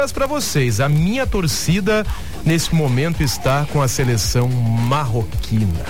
Para vocês, a minha torcida nesse momento está com a seleção marroquina.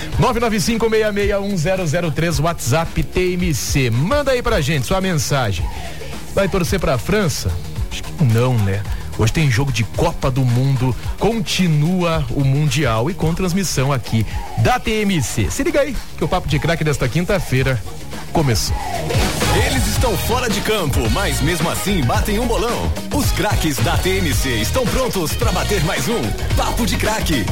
995661003, WhatsApp TMC. Manda aí pra gente sua mensagem. Vai torcer pra França? Acho que não, né? Hoje tem jogo de Copa do Mundo, continua o Mundial e com transmissão aqui da TMC. Se liga aí que o Papo de Craque desta quinta-feira começou. Eles estão fora de campo, mas mesmo assim batem um bolão. Os craques da TMC estão prontos para bater mais um Papo de Craque.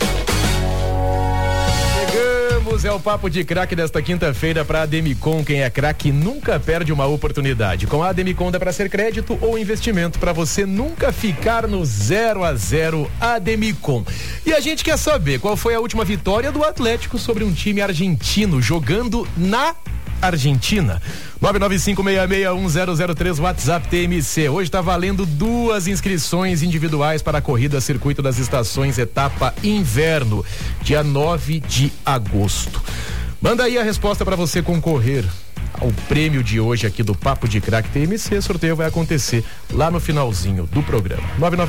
Chegamos, é o Papo de Craque desta quinta-feira para a Ademicon. Quem é craque nunca perde uma oportunidade. Com a Ademicon dá para ser crédito ou investimento para você nunca ficar no 0-0. Ademicon. E a gente quer saber qual foi a última vitória do Atlético sobre um time argentino jogando na Argentina. 995661003, WhatsApp TMC. Hoje está valendo 2 inscrições individuais para a corrida Circuito das Estações, etapa inverno, dia 9 de agosto. Manda aí a resposta para você concorrer ao prêmio de hoje aqui do Papo de Craque TMC. Sorteio vai acontecer lá no finalzinho do programa.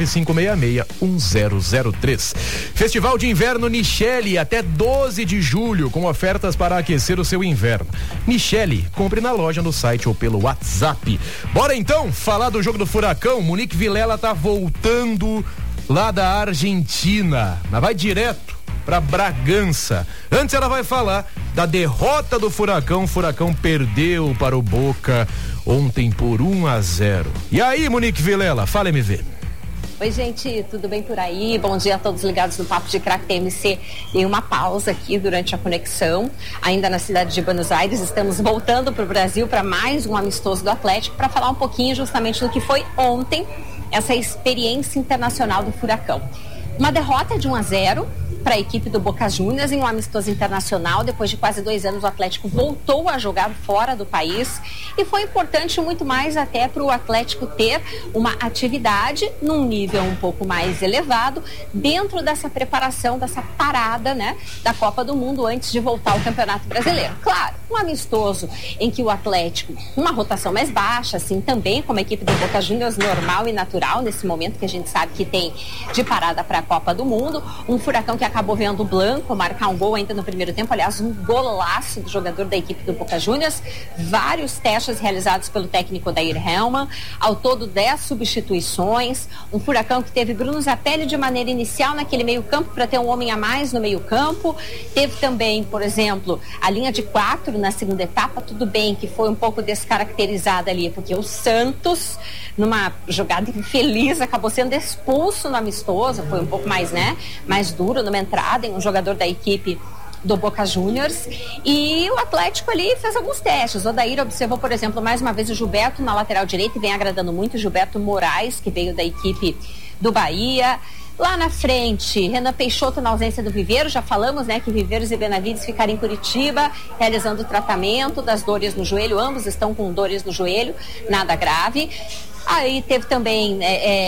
995661003. Festival de Inverno Nichelle até 12 de julho com ofertas para aquecer o seu inverno. Nichelle, compre na loja, no site ou pelo WhatsApp. Bora então falar do jogo do Furacão. Monique Vilela tá voltando lá da Argentina, mas vai direto para Bragança. Antes ela vai falar da derrota do Furacão. O Furacão perdeu para o Boca ontem por 1-0. E aí, Monique Vilela, fala, MV. Oi, gente, tudo bem por aí? Bom dia a todos ligados no Papo de Craque TMC. Dei uma pausa aqui durante a conexão, ainda na cidade de Buenos Aires. Estamos voltando para o Brasil para mais um amistoso do Atlético para falar um pouquinho justamente do que foi ontem essa experiência internacional do Furacão. Uma derrota de 1-0 para a equipe do Boca Juniors em um amistoso internacional. Depois de quase 2 anos, o Atlético voltou a jogar fora do país e foi importante muito mais até para o Atlético ter uma atividade num nível um pouco mais elevado dentro dessa preparação, dessa parada, né, da Copa do Mundo antes de voltar ao Campeonato Brasileiro. Claro, um amistoso em que o Atlético, uma rotação mais baixa, assim também como a equipe do Boca Juniors, normal e natural nesse momento que a gente sabe que tem de parada para a Copa do Mundo, um Furacão que acabou vendo o Blanco marcar um gol ainda no primeiro tempo, aliás, um golaço do jogador da equipe do Boca Juniors, vários testes realizados pelo técnico Odair Hellmann, ao todo 10 substituições, um Furacão que teve Bruno Zapelli de maneira inicial naquele meio campo para ter um homem a mais no meio campo, teve também, por exemplo, a linha de 4 na segunda etapa, tudo bem que foi um pouco descaracterizada ali, porque o Santos, numa jogada infeliz, acabou sendo expulso no amistoso, foi um pouco mais, né, mais duro numa entrada em um jogador da equipe do Boca Juniors, e o Atlético ali fez alguns testes. O Odair observou, por exemplo, mais uma vez o Gilberto na lateral direita e vem agradando muito o Gilberto Moraes, que veio da equipe do Bahia. Lá na frente, Renan Peixoto na ausência do Viveiro, já falamos, né, que Viveiros e Benavides ficaram em Curitiba realizando o tratamento das dores no joelho, ambos estão com dores no joelho, nada grave. Aí teve também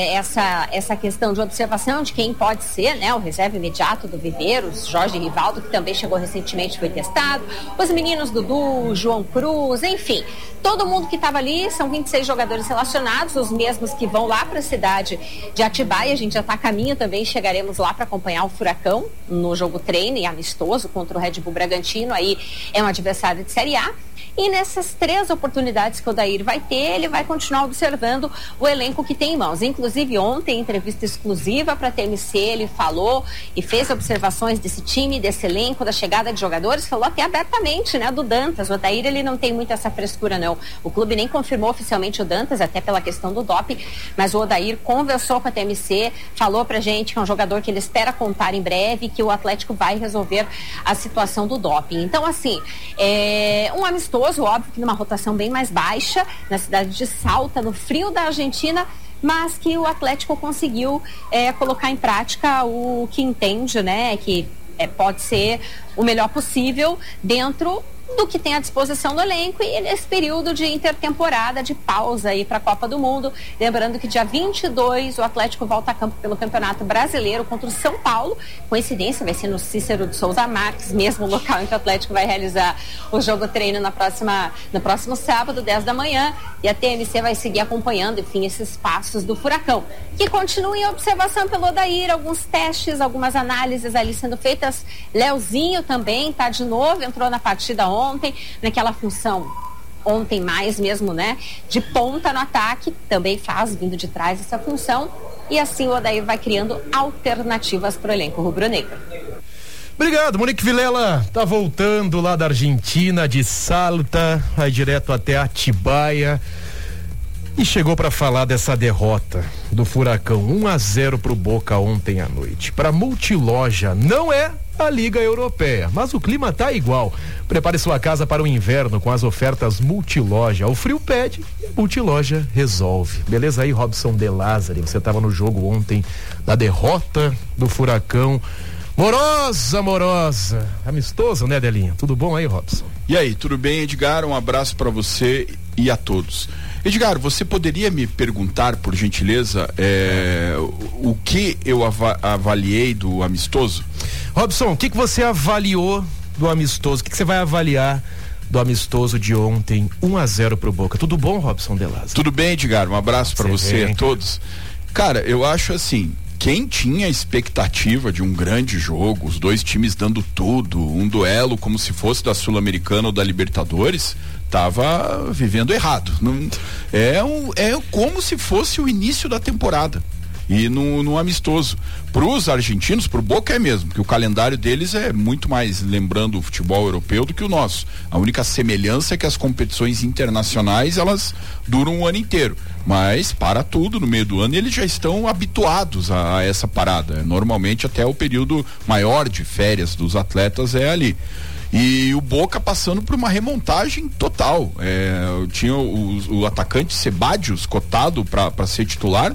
essa questão de observação de quem pode ser, né, o reserva imediato do Viveiros, Jorge Rivaldo, que também chegou recentemente, foi testado. Os meninos Dudu, João Cruz, enfim, todo mundo que estava ali, são 26 jogadores relacionados, os mesmos que vão lá para a cidade de Atibaia. A gente já está a caminho também, chegaremos lá para acompanhar o Furacão no jogo treino e amistoso contra o Red Bull Bragantino, aí é um adversário de Série A. E nessas 3 oportunidades que o Odair vai ter, ele vai continuar observando o elenco que tem em mãos. Inclusive, ontem, em entrevista exclusiva para a TMC, ele falou e fez observações desse time, desse elenco, da chegada de jogadores, falou até abertamente, né, do Dantas. O Odair, ele não tem muito essa frescura, não. O clube nem confirmou oficialmente o Dantas, até pela questão do doping, mas o Odair conversou com a TMC, falou pra gente que é um jogador que ele espera contar em breve, que o Atlético vai resolver a situação do doping. Então, assim, um amistoso, óbvio que numa rotação bem mais baixa, na cidade de Salta, no frio da Argentina, mas que o Atlético conseguiu colocar em prática o que entende, né, que pode ser o melhor possível dentro do que tem à disposição no elenco e nesse período de intertemporada, de pausa aí para a Copa do Mundo. Lembrando que dia 22 o Atlético volta a campo pelo Campeonato Brasileiro contra o São Paulo. Coincidência, vai ser no Cícero de Souza Marques, mesmo local em que o Atlético vai realizar o jogo treino no próximo sábado, 10 da manhã. E a TMC vai seguir acompanhando, enfim, esses passos do Furacão, que continua em observação pelo Odair, alguns testes, algumas análises ali sendo feitas. Leozinho também tá de novo, entrou na partida ontem, naquela função, ontem mais mesmo, né, de ponta no ataque, também faz, vindo de trás essa função, e assim o Odair vai criando alternativas para o elenco rubro-negro. Obrigado, Monique Vilela tá voltando lá da Argentina, de Salta, vai direto até Atibaia e chegou para falar dessa derrota do Furacão 1-0 pro Boca ontem à noite. Para Multiloja, não é a Liga Europeia, mas o clima tá igual. Prepare sua casa para o inverno com as ofertas Multiloja. O frio pede e a Multiloja resolve. Beleza aí, Robson De Lázari, você tava no jogo ontem da derrota do Furacão. Morosa. Amistoso, né, Delinha? Tudo bom aí, Robson? E aí, tudo bem, Edgar? Um abraço para você e a todos. Edgar, você poderia me perguntar, por gentileza, o que eu avaliei do amistoso? Robson, o que você avaliou do amistoso? O que você vai avaliar do amistoso de ontem, 1-0 pro Boca? Tudo bom, Robson De Lázari? Tudo bem, Edgar? Um abraço para você e a todos. Cara, eu acho assim, quem tinha expectativa de um grande jogo, os dois times dando tudo, um duelo como se fosse da Sul-Americana ou da Libertadores, tava vivendo errado. Não, é como se fosse o início da temporada. E no amistoso. Pros argentinos, pro Boca é mesmo, que o calendário deles é muito mais lembrando o futebol europeu do que o nosso. A única semelhança é que as competições internacionais, elas duram o ano inteiro. Mas para tudo no meio do ano, eles já estão habituados a essa parada. Normalmente até o período maior de férias dos atletas é ali. E o Boca passando por uma remontagem total. Tinha o atacante Sebadios cotado para ser titular,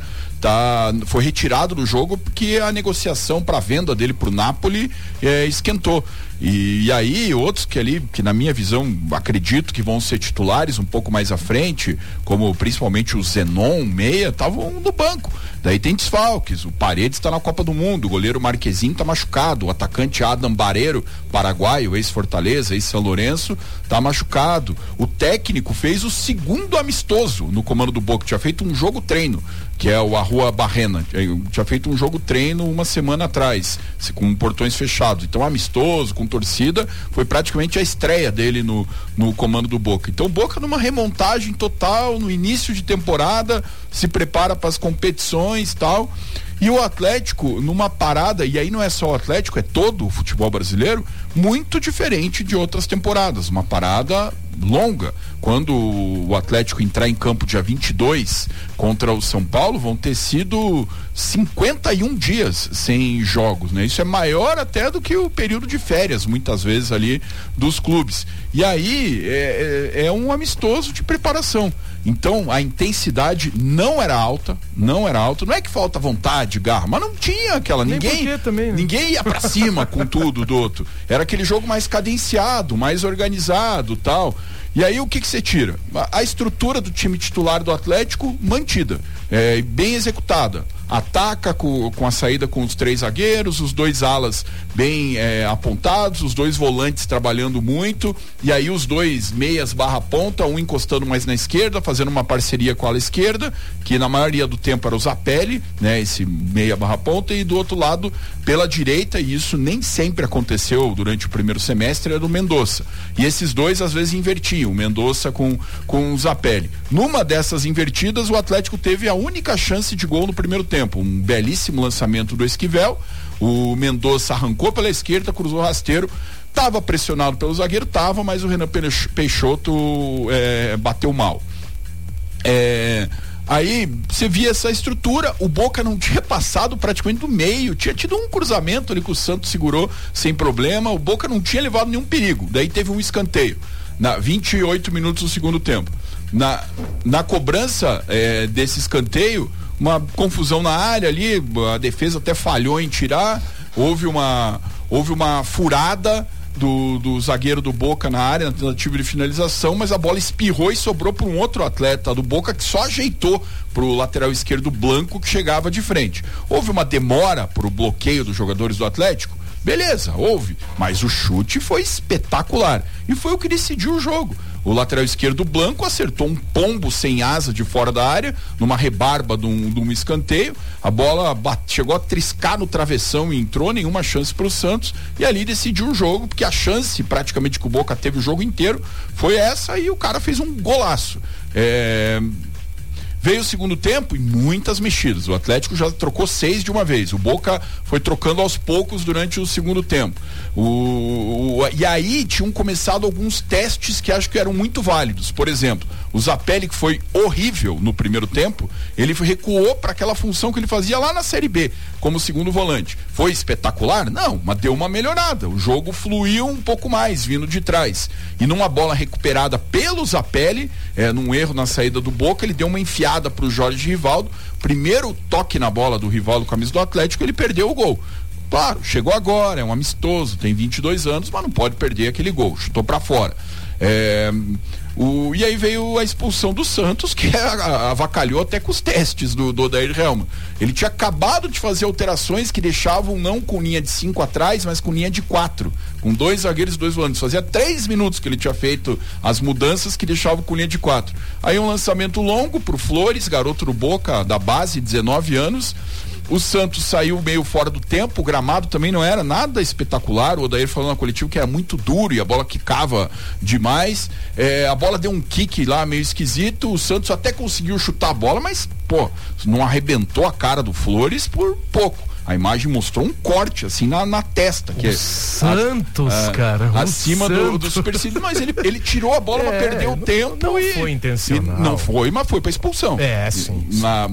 foi retirado do jogo porque a negociação para a venda dele pro Napoli esquentou. E aí outros que na minha visão acredito que vão ser titulares um pouco mais à frente, como principalmente o Zenon, meia, estavam no banco. Daí tem desfalques, o Paredes está na Copa do Mundo, o goleiro Marquezinho está machucado, o atacante Adam Barreiro, paraguaio, ex-Fortaleza, ex-São Lourenço, está machucado. O técnico fez o segundo amistoso no comando do Boca, tinha feito um jogo treino, que é o Arrua Barrena, tinha feito um jogo treino uma semana atrás, com portões fechados, então amistoso, com torcida, foi praticamente a estreia dele no comando do Boca. Então o Boca numa remontagem total, no início de temporada, se prepara para as competições e tal, e o Atlético numa parada, e aí não é só o Atlético, é todo o futebol brasileiro, muito diferente de outras temporadas, uma parada longa. Quando o Atlético entrar em campo dia 22 contra o São Paulo, vão ter sido 51 dias sem jogos, né? Isso é maior até do que o período de férias, muitas vezes ali dos clubes. E aí é um amistoso de preparação. Então a intensidade não era alta, não é que falta vontade, garra, mas não tinha aquela, ninguém ia pra cima com tudo do outro. Era aquele jogo mais cadenciado, mais organizado, tal. E aí o que você tira? A estrutura do time titular do Atlético mantida, bem executada. Ataca com a saída com os 3 zagueiros, os 2 alas bem apontados, os 2 volantes trabalhando muito, e aí os 2 meias barra ponta, um encostando mais na esquerda, fazendo uma parceria com a ala esquerda, que na maioria do tempo era o Zapelli, né, esse meia barra ponta, e do outro lado pela direita, e isso nem sempre aconteceu durante o primeiro semestre, era o Mendonça. E esses dois às vezes invertiam, o Mendonça com o Zapelli. Numa dessas invertidas, o Atlético teve a única chance de gol no primeiro tempo, um belíssimo lançamento do Esquivel, o Mendonça arrancou pela esquerda, cruzou rasteiro, estava pressionado pelo zagueiro, mas o Renan Peixoto bateu mal. Aí você via essa estrutura, o Boca não tinha passado praticamente do meio, tinha tido um cruzamento ali que o Santos segurou sem problema, o Boca não tinha levado nenhum perigo, daí teve um escanteio na 28 minutos do segundo tempo. Na cobrança desse escanteio, uma confusão na área ali, a defesa até falhou em tirar, houve uma furada, do zagueiro do Boca na área, na tentativa de finalização, mas a bola espirrou e sobrou para um outro atleta do Boca que só ajeitou pro lateral esquerdo Blanco, que chegava de frente. Houve uma demora pro bloqueio dos jogadores do Atlético? Beleza, houve, mas o chute foi espetacular e foi o que decidiu o jogo. O lateral esquerdo Blanco acertou um pombo sem asa de fora da área, numa rebarba de um escanteio. A bola chegou a triscar no travessão e entrou, nenhuma chance para o Santos, e ali decidiu o jogo, porque a chance praticamente que o Boca teve o jogo inteiro foi essa, e o cara fez um golaço. Veio o segundo tempo e muitas mexidas. O Atlético já trocou 6 de uma vez. O Boca foi trocando aos poucos durante o segundo tempo. E aí tinham começado alguns testes que acho que eram muito válidos. Por exemplo, o Zapelli, que foi horrível no primeiro tempo, ele recuou para aquela função que ele fazia lá na Série B, como segundo volante. Foi espetacular? Não, mas deu uma melhorada. O jogo fluiu um pouco mais, vindo de trás. E numa bola recuperada pelo Zapelli, num erro na saída do Boca, ele deu uma enfiada para o Jorge Rivaldo. Primeiro toque na bola do Rivaldo, camisa do Atlético, ele perdeu o gol. Claro, chegou agora, é um amistoso, tem 22 anos, mas não pode perder aquele gol, chutou para fora. E aí veio a expulsão do Santos, que avacalhou até com os testes do Odair Helman. Ele tinha acabado de fazer alterações que deixavam não com linha de 5 atrás, mas com linha de 4, com 2 zagueiros e 2 volantes. Fazia 3 minutos que ele tinha feito as mudanças que deixavam com linha de 4. Aí um lançamento longo pro Flores, garoto do Boca, da base, 19 anos. O Santos saiu meio fora do tempo, o gramado também não era nada espetacular. O Odair falou na coletiva que era muito duro e a bola quicava demais. A bola deu um kick lá meio esquisito. O Santos até conseguiu chutar a bola, mas não arrebentou a cara do Flores por pouco. A imagem mostrou um corte assim na testa. Que Santos, cara. Acima do supercílio. Mas ele tirou a bola, mas perdeu o tempo. Não foi intencional. Não foi, mas foi pra expulsão. Sim.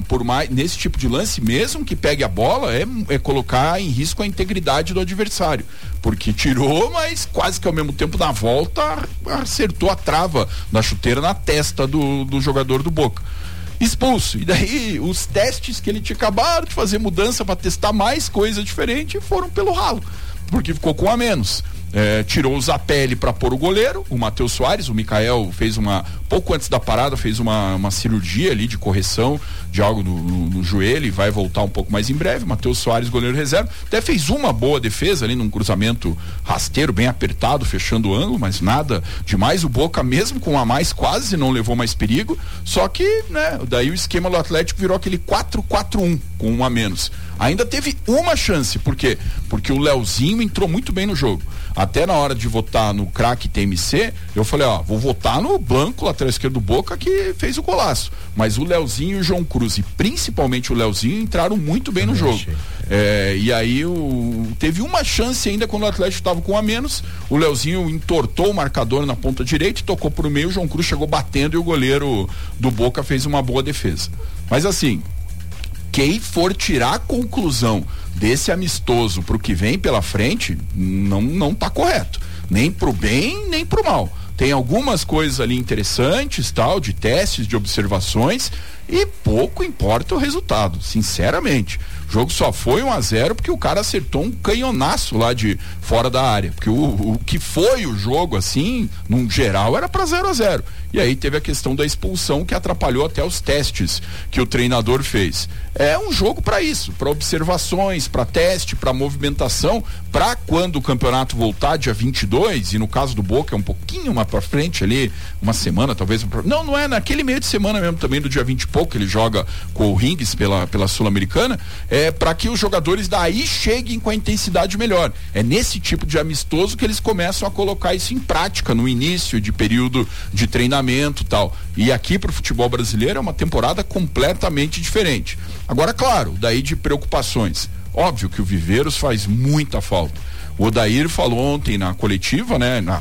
Nesse tipo de lance, mesmo que pegue a bola, é colocar em risco a integridade do adversário. Porque tirou, mas quase que ao mesmo tempo, na volta, acertou a trava da chuteira na testa do jogador do Boca. Expulso. E daí os testes que ele tinha acabado de fazer mudança para testar mais coisa diferente foram pelo ralo, porque ficou com a menos. Tirou o Zapelli para pôr o goleiro, o Matheus Soares. O Mikael fez pouco antes da parada, fez uma cirurgia ali de correção de algo no joelho e vai voltar um pouco mais em breve. Matheus Soares, goleiro reserva, até fez uma boa defesa ali num cruzamento rasteiro, bem apertado, fechando o ângulo, mas nada demais. O Boca, mesmo com a mais, quase não levou mais perigo, só que, daí o esquema do Atlético virou aquele 4-4-1 com um a menos. Ainda teve uma chance, por quê? Porque o Leozinho entrou muito bem no jogo. Até na hora de votar no craque TMC, eu falei, vou votar no Blanco, lateral esquerdo do Boca, que fez o golaço. Mas o Leozinho e o João Cruz, e principalmente o Leozinho, entraram muito bem no jogo. E aí teve uma chance ainda quando o Atlético estava com a menos. O Leozinho entortou o marcador na ponta direita, tocou pro meio, o João Cruz chegou batendo e o goleiro do Boca fez uma boa defesa. Mas assim, quem for tirar a conclusão desse amistoso pro que vem pela frente, não tá correto. Nem pro bem, nem pro mal. Tem algumas coisas ali interessantes, tal, de testes, de observações, e pouco importa o resultado, sinceramente. O jogo só foi 1-0 porque o cara acertou um canhonaço lá de fora da área. Porque o que foi o jogo, assim, num geral, era para 0-0. E aí teve a questão da expulsão que atrapalhou até os testes que o treinador fez. É um jogo para isso, para observações, para teste, para movimentação, para quando o campeonato voltar dia 22, e no caso do Boca é um pouquinho mais para frente ali, uma semana talvez. Não é naquele meio de semana mesmo também, do dia 20 e pouco, ele joga com o Rings pela Sul-Americana, para que os jogadores daí cheguem com a intensidade melhor. É nesse tipo de amistoso que eles começam a colocar isso em prática no início de período de treinamento e tal. E aqui pro futebol brasileiro é uma temporada completamente diferente. Agora, claro, daí de preocupações. Óbvio que o Viveiros faz muita falta. O Odair falou ontem na coletiva,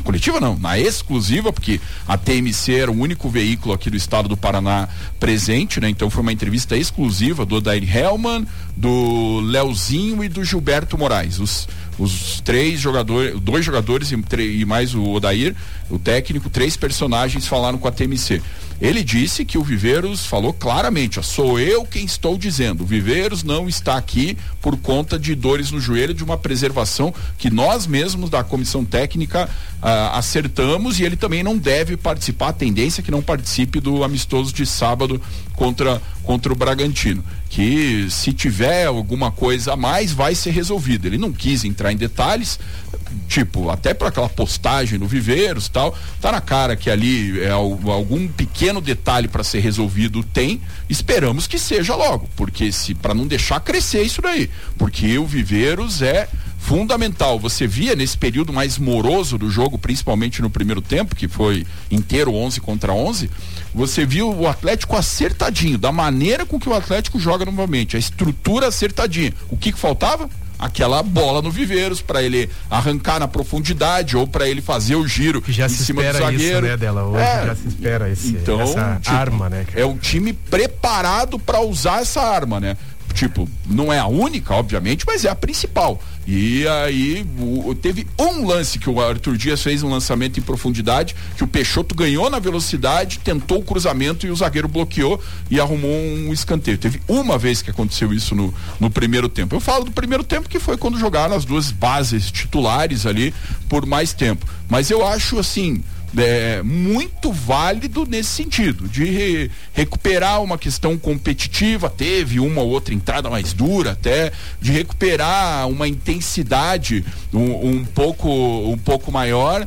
na exclusiva, porque a TMC era o único veículo aqui do estado do Paraná presente, então foi uma entrevista exclusiva do Odair Helman, do Leozinho e do Gilberto Moraes. Os 3 jogadores, 2 jogadores e mais o Odair, o técnico, 3 personagens falaram com a TMC. Ele disse que o Viveiros falou claramente, ó, sou eu quem estou dizendo, o Viveiros não está aqui por conta de dores no joelho, de uma preservação que nós mesmos da comissão técnica acertamos, e ele também não deve participar, a tendência é que não participe do amistoso de sábado contra o Bragantino, que se tiver alguma coisa a mais vai ser resolvido. Ele não quis entrar em detalhes, tipo, até para aquela postagem no Viveiros tal, tá na cara que ali algum pequeno detalhe para ser resolvido tem, esperamos que seja logo, porque para não deixar crescer isso daí, porque o Viveiros é fundamental. Você via nesse período mais moroso do jogo, principalmente no primeiro tempo, que foi inteiro 11 contra 11, você viu o Atlético acertadinho, da maneira com que o Atlético joga novamente, a estrutura acertadinha. O que faltava? Aquela bola no Viveiros para ele arrancar na profundidade ou para ele fazer o giro que já em se cima espera do zagueiro. Isso, né, dela hoje já se espera essa arma, né? É um time preparado para usar essa arma, né? Tipo, não é a única, obviamente, mas é a principal. E aí teve um lance que o Arthur Dias fez um lançamento em profundidade, que o Peixoto ganhou na velocidade, tentou o cruzamento e o zagueiro bloqueou e arrumou um escanteio. Teve uma vez que aconteceu isso no primeiro tempo. Eu falo do primeiro tempo que foi quando jogaram as duas bases titulares ali por mais tempo. Mas eu acho assim, muito válido nesse sentido, de recuperar uma questão competitiva, teve uma ou outra entrada mais dura até, de recuperar uma intensidade um pouco maior,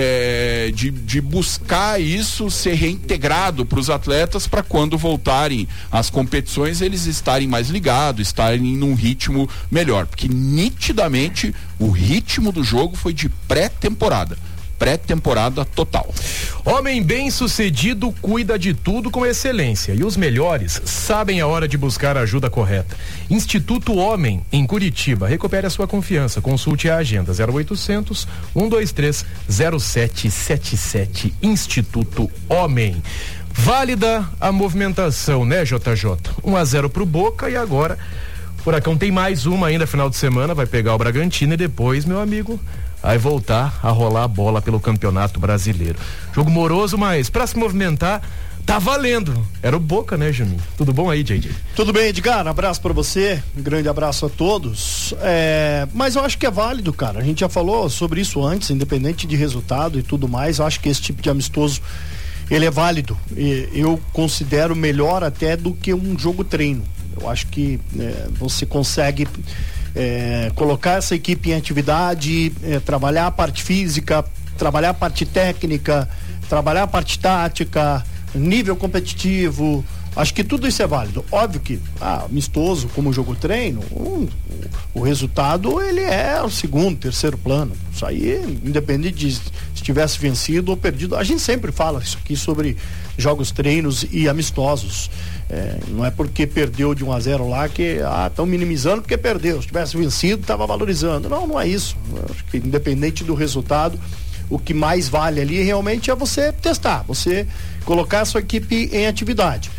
de buscar isso ser reintegrado para os atletas, para quando voltarem às competições eles estarem mais ligados, estarem num ritmo melhor, porque nitidamente o ritmo do jogo foi de pré-temporada total. Homem bem-sucedido cuida de tudo com excelência, e os melhores sabem a hora de buscar a ajuda correta. Instituto Homem, em Curitiba. Recupere a sua confiança. Consulte a agenda 0800 123 0777. Instituto Homem. Válida a movimentação, né, JJ? 1-0 pro Boca, e agora o Furacão tem mais uma ainda final de semana, vai pegar o Bragantino e depois, meu amigo, vai voltar a rolar a bola pelo Campeonato Brasileiro. Jogo moroso, mas pra se movimentar, tá valendo. Era o Boca, né, Juninho? Tudo bom aí, JJ? Tudo bem, Edgar? Um abraço pra você, um grande abraço a todos. Mas eu acho que é válido, cara. A gente já falou sobre isso antes, independente de resultado e tudo mais. Eu acho que esse tipo de amistoso, ele é válido. Eu considero melhor até do que um jogo treino. Eu acho que você consegue colocar essa equipe em atividade, trabalhar a parte física, trabalhar a parte técnica, trabalhar a parte tática, nível competitivo. Acho que tudo isso é válido. Óbvio que amistoso como jogo treino, o resultado ele é o segundo, terceiro plano. Isso aí, independente de se tivesse vencido ou perdido. A gente sempre fala isso aqui sobre jogos treinos e amistosos. Não é porque perdeu de 1-0 lá que estão minimizando porque perdeu. Se tivesse vencido, estava valorizando. Não é isso. Acho que independente do resultado, o que mais vale ali realmente é você testar, você colocar a sua equipe em atividade.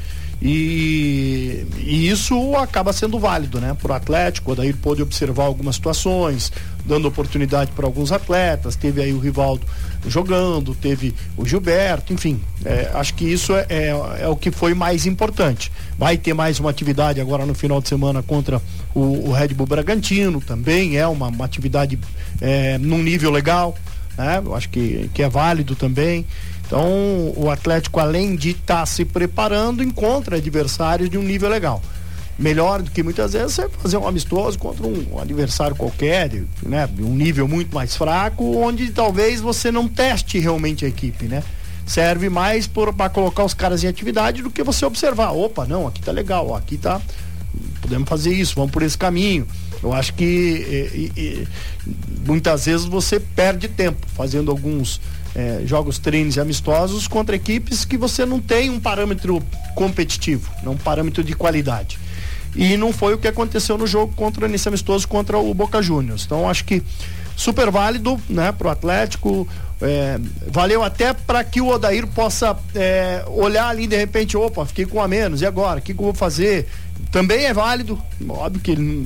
E isso acaba sendo válido, né? Pro Atlético, o Odair pôde observar algumas situações, dando oportunidade para alguns atletas. Teve aí o Rivaldo jogando, teve o Gilberto, enfim. Acho que isso é o que foi mais importante. Vai ter mais uma atividade agora no final de semana contra o Red Bull Bragantino, também é uma atividade num nível legal, né? Eu acho que é válido também. Então, o Atlético, além de estar se preparando, encontra adversários de um nível legal. Melhor do que muitas vezes você fazer um amistoso contra um adversário qualquer, né? De um nível muito mais fraco, onde talvez você não teste realmente a equipe, né? Serve mais para colocar os caras em atividade do que você observar. Opa, não, aqui tá legal, aqui tá, podemos fazer isso, vamos por esse caminho. Eu acho que muitas vezes você perde tempo fazendo alguns jogos treinos e amistosos contra equipes que você não tem um parâmetro competitivo, não um parâmetro de qualidade. E não foi o que aconteceu no jogo nesse amistoso contra o Boca Juniors. Então acho que super válido, né, pro Atlético. Valeu até para que o Odair possa olhar ali de repente, opa, fiquei com a menos, e agora? O que eu vou fazer? Também é válido, óbvio que ele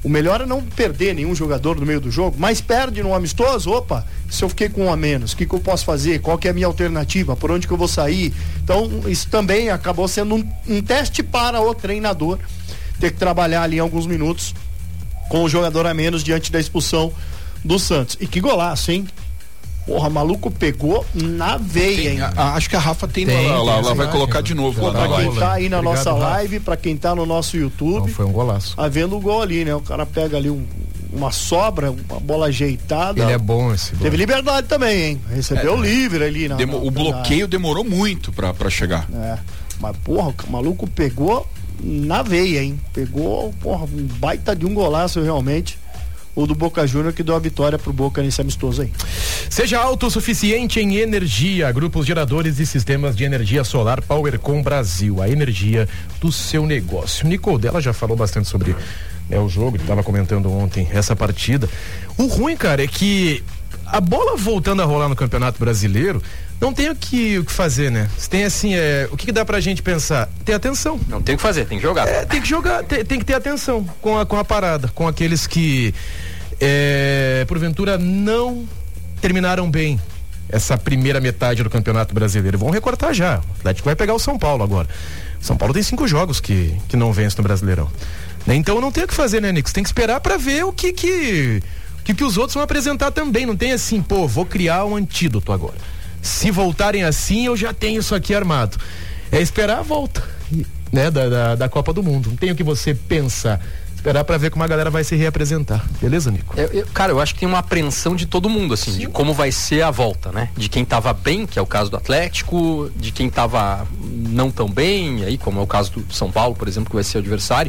O melhor é não perder nenhum jogador no meio do jogo, mas perde no amistoso, opa, se eu fiquei com um a menos, o que eu posso fazer? Qual que é a minha alternativa? Por onde que eu vou sair? Então, isso também acabou sendo um teste para o treinador ter que trabalhar ali alguns minutos com o jogador a menos diante da expulsão do Santos. E que golaço, hein? Porra, maluco pegou na veia, hein? Acho que a Rafa tem lá vai colocar de novo. Pô, pra quem tá aí na Obrigado, nossa Rafa. live, pra quem tá no nosso YouTube. Não, foi um golaço. Tá vendo o gol ali, né? O cara pega ali uma sobra, uma bola ajeitada. Ele é bom esse gol. Teve liberdade também, hein? Recebeu livre ali. O bloqueio demorou muito pra chegar. Mas, porra, o maluco pegou na veia, hein? Pegou, porra, um baita de um golaço realmente. O do Boca Júnior, que deu a vitória pro Boca nesse amistoso aí. Seja autossuficiente em energia. Grupos geradores e sistemas de energia solar PowerCom Brasil. A energia do seu negócio. Nicole Della já falou bastante sobre o jogo, ele estava comentando ontem essa partida. O ruim, cara, é que a bola voltando a rolar no Campeonato Brasileiro, não tem o que fazer, né? Você tem assim, o que dá pra gente pensar? Ter atenção. Não tem o que fazer, tem que jogar. Tem que jogar, tem que ter atenção com a parada, com aqueles que porventura não terminaram bem essa primeira metade do Campeonato Brasileiro. Vão recortar já. O Atlético vai pegar o São Paulo agora. São Paulo tem 5 jogos que não vence no Brasileirão. Então não tem o que fazer, né, Nico? Você tem que esperar pra ver o que os outros vão apresentar também. Não tem assim, vou criar um antídoto agora. Se voltarem assim, eu já tenho isso aqui armado. É esperar a volta, né, da Copa do Mundo. Não tem o que você pensar. Esperar pra ver como a galera vai se reapresentar. Beleza, Nico? Cara, eu acho que tem uma apreensão de todo mundo, assim, de como vai ser a volta, né? De quem tava bem, que é o caso do Atlético, de quem tava não tão bem, aí, como é o caso do São Paulo, por exemplo, que vai ser o adversário.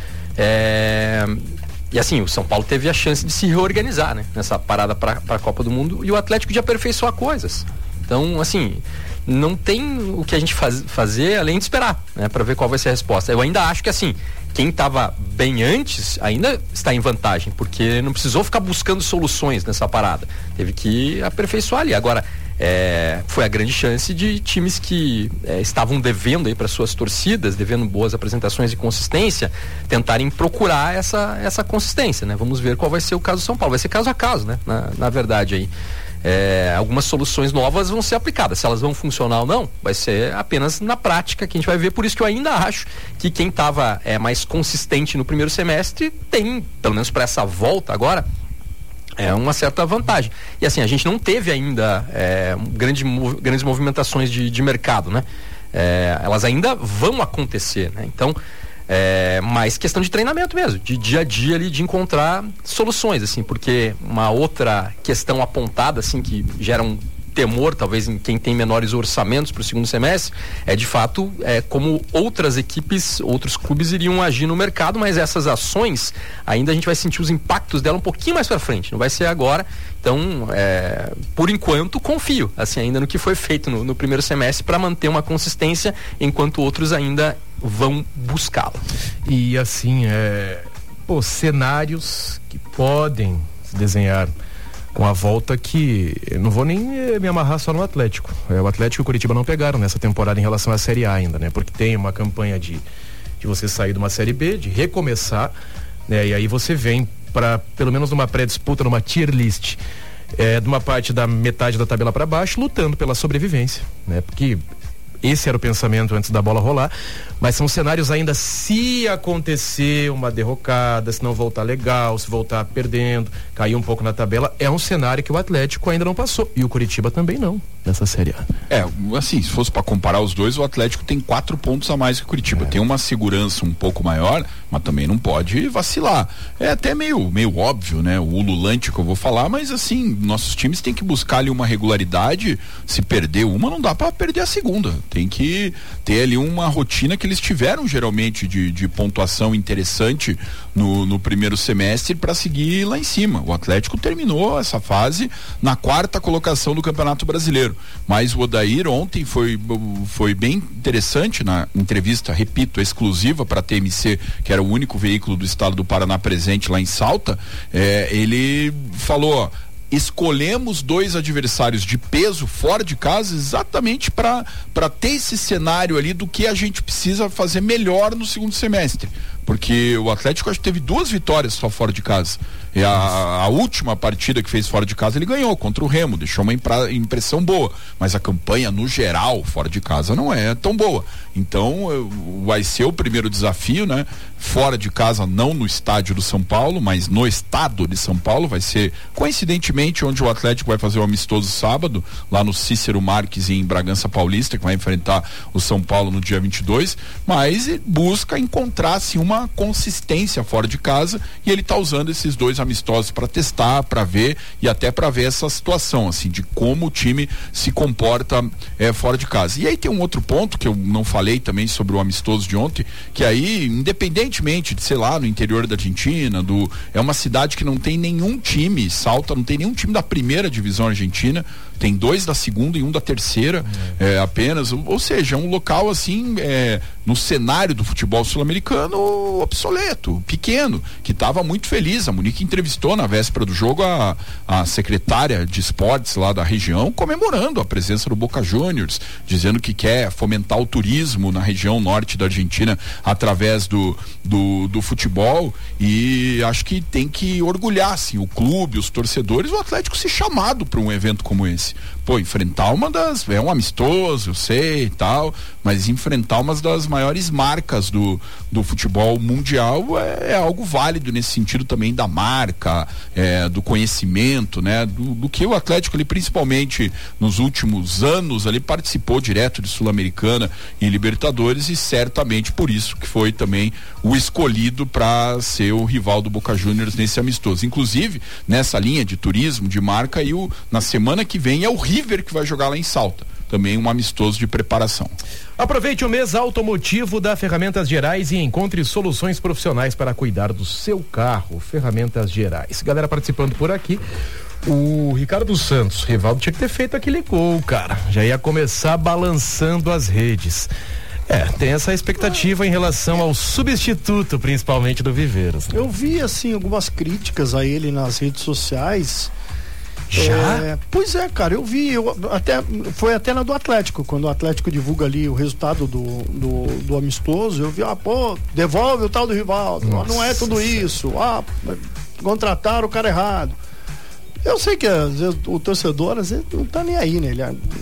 E assim, o São Paulo teve a chance de se reorganizar, né? Nessa parada pra Copa do Mundo, e o Atlético de aperfeiçoar coisas. Então, assim, não tem o que a gente fazer além de esperar, né? Pra ver qual vai ser a resposta. Eu ainda acho que, assim, quem estava bem antes ainda está em vantagem, porque não precisou ficar buscando soluções nessa parada. Teve que aperfeiçoar ali. Agora, foi a grande chance de times que estavam devendo aí para suas torcidas, devendo boas apresentações e consistência, tentarem procurar essa consistência, né? Vamos ver qual vai ser o caso do São Paulo. Vai ser caso a caso, né? Na verdade aí. Algumas soluções novas vão ser aplicadas. Se elas vão funcionar ou não, vai ser apenas na prática que a gente vai ver. Por isso que eu ainda acho que quem estava mais consistente no primeiro semestre tem, pelo menos para essa volta agora, uma certa vantagem. E assim, a gente não teve ainda grandes movimentações de mercado, né? Elas ainda vão acontecer, né? Então, mais questão de treinamento mesmo, de dia a dia ali, de encontrar soluções, assim, porque uma outra questão apontada, assim, que gera um temor, talvez, em quem tem menores orçamentos para o segundo semestre, de fato, como outras equipes, outros clubes iriam agir no mercado, mas essas ações, ainda a gente vai sentir os impactos dela um pouquinho mais para frente, não vai ser agora. Então, por enquanto, confio, assim, ainda no que foi feito no primeiro semestre para manter uma consistência, enquanto outros ainda vão buscá-la. E assim, cenários que podem se desenhar com a volta, que eu não vou nem me amarrar só no Atlético. O Atlético e o Curitiba não pegaram nessa temporada em relação à Série A ainda, né? Porque tem uma campanha de você sair de uma Série B, de recomeçar, né? E aí você vem para, pelo menos numa pré-disputa, numa tier list, de uma parte da metade da tabela para baixo, lutando pela sobrevivência, né? Porque esse era o pensamento antes da bola rolar, mas são cenários ainda, se acontecer uma derrocada, se não voltar legal, se voltar perdendo, cair um pouco na tabela, é um cenário que o Atlético ainda não passou, e o Curitiba também não, nessa Série A. Assim, se fosse para comparar os dois, o Atlético tem 4 pontos a mais que o Curitiba, tem uma segurança um pouco maior, mas também não pode vacilar. É até meio óbvio, né, o ululante que eu vou falar, mas assim, nossos times têm que buscar ali uma regularidade. Se perder uma, não dá para perder a segunda. Tem que ter ali uma rotina que eles tiveram geralmente de pontuação interessante no primeiro semestre para seguir lá em cima. O Atlético terminou essa fase na 4ª colocação do Campeonato Brasileiro, mas o Odair ontem foi bem interessante na entrevista, repito, exclusiva para a TMC, que era o único veículo do estado do Paraná presente lá em Salta. Ele falou: escolhemos 2 adversários de peso fora de casa exatamente para ter esse cenário ali do que a gente precisa fazer melhor no segundo semestre. porque o Atlético acho que teve 2 vitórias só fora de casa. E a última partida que fez fora de casa ele ganhou contra o Remo, deixou uma impressão boa, mas a campanha no geral fora de casa não é tão boa. Então vai ser o primeiro desafio, né? Fora de casa, não no estádio do São Paulo, mas no estado de São Paulo, vai ser coincidentemente onde o Atlético vai fazer o amistoso sábado, lá no Cícero Marques em Bragança Paulista, que vai enfrentar o São Paulo no dia 22, mas busca encontrar assim, uma consistência fora de casa, e ele está usando esses 2 amistosos para testar, para ver e até para ver essa situação assim de como o time se comporta fora de casa. E aí tem um outro ponto que eu não falei também sobre o amistoso de ontem, que aí independentemente de, sei lá, no interior da Argentina, é uma cidade que não tem nenhum time, Salta não tem nenhum time da primeira divisão argentina, tem 2 da segunda e 1 da terceira apenas, ou seja, é um local assim no cenário do futebol sul-americano obsoleto, pequeno, que estava muito feliz. A Monique entrevistou na véspera do jogo a secretária de esportes lá da região, comemorando a presença do Boca Juniors, dizendo que quer fomentar o turismo na região norte da Argentina através do futebol, e acho que tem que orgulhar assim, o clube, os torcedores, o Atlético ser chamado para um evento como esse. Pô, enfrentar é um amistoso, eu sei e tal, mas enfrentar uma das maiores marcas do futebol mundial é algo válido nesse sentido também da marca, do conhecimento, né? Do que o Atlético ali, principalmente nos últimos anos, ali participou direto de Sul-Americana e Libertadores, e certamente por isso que foi também o escolhido para ser o rival do Boca Juniors nesse amistoso. Inclusive, nessa linha de turismo, de marca, e na semana que vem é o River que vai jogar lá em Salta. Também um amistoso de preparação. Aproveite o mês automotivo da Ferramentas Gerais e encontre soluções profissionais para cuidar do seu carro. Ferramentas Gerais. Galera participando por aqui. O Ricardo Santos, Rivaldo tinha que ter feito aquele gol, cara. Já ia começar balançando as redes. Tem essa expectativa em relação ao substituto, principalmente do Viveiros. Né? Eu vi, assim, algumas críticas a ele nas redes sociais. Já? Pois é, cara, eu vi, foi até na do Atlético, quando o Atlético divulga ali o resultado do amistoso, eu vi, devolve o tal do Rivaldo, não é tudo isso, contrataram o cara errado. Eu sei que às vezes o torcedor às vezes não tá nem aí, né?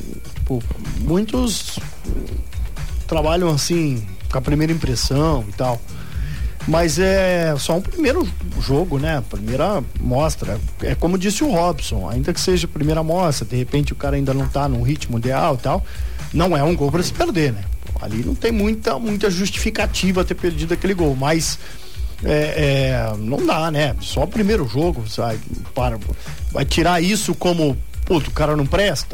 Muitos trabalham assim, com a primeira impressão e tal. Mas é só um primeiro jogo, né? Primeira mostra. É como disse o Robson, ainda que seja a primeira mostra, de repente o cara ainda não tá num ritmo ideal e tal, não é um gol para se perder, né? Ali não tem muita justificativa ter perdido aquele gol, mas não dá, né? Só o primeiro jogo, sabe? Vai tirar isso como, o cara não presta?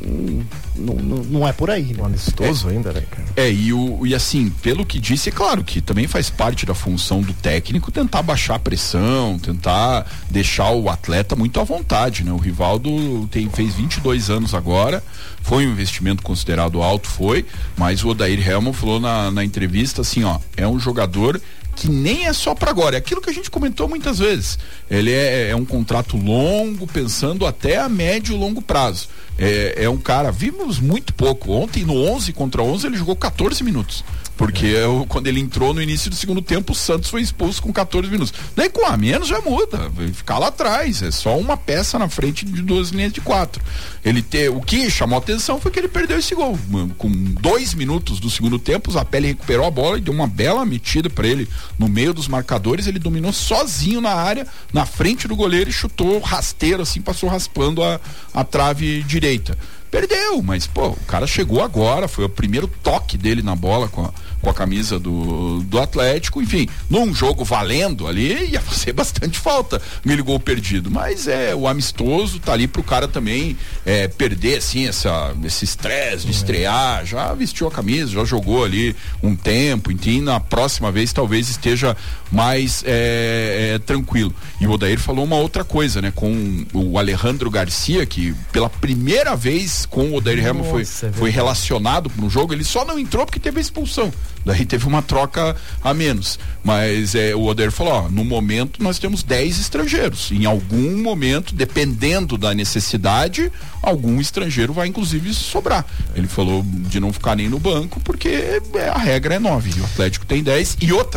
Não é por aí, né? Um amistoso ainda, né, cara? E assim, pelo que disse, é claro que também faz parte da função do técnico tentar baixar a pressão, tentar deixar o atleta muito à vontade, né? O Rivaldo fez 22 anos agora, foi um investimento considerado alto, mas o Odair Helman falou na entrevista assim, é um jogador que nem é só para agora, é aquilo que a gente comentou muitas vezes. Ele é um contrato longo, pensando até a médio e longo prazo. É um cara, vimos muito pouco. Ontem no 11 contra 11 ele jogou 14 minutos. Porque quando ele entrou no início do segundo tempo, o Santos foi expulso com 14 minutos. Daí com a menos já muda, vai ficar lá atrás, é só uma peça na frente de 2 linhas de 4. O que chamou a atenção foi que ele perdeu esse gol. Com 2 minutos do segundo tempo, o Zapelli recuperou a bola e deu uma bela metida para ele no meio dos marcadores. Ele dominou sozinho na área, na frente do goleiro, e chutou rasteiro, assim, passou raspando a trave direita. Perdeu, mas o cara chegou agora, foi o primeiro toque dele na bola com a camisa do Atlético, enfim, num jogo valendo ali, ia fazer bastante falta aquele gol perdido, mas o amistoso tá ali pro cara também perder, assim, esse estresse de estrear, já vestiu a camisa, já jogou ali um tempo, enfim, na próxima vez talvez esteja mais tranquilo. E o Odair falou uma outra coisa, né, com o Alejandro Garcia, que pela primeira vez com o Odair Helman foi relacionado no jogo, ele só não entrou porque teve a expulsão. Daí teve uma troca a menos. Mas o Odair falou, no momento nós temos 10 estrangeiros. Em algum momento, dependendo da necessidade, algum estrangeiro vai inclusive sobrar. Ele falou de não ficar nem no banco, porque a regra é 9. E o Atlético tem 10. E outra,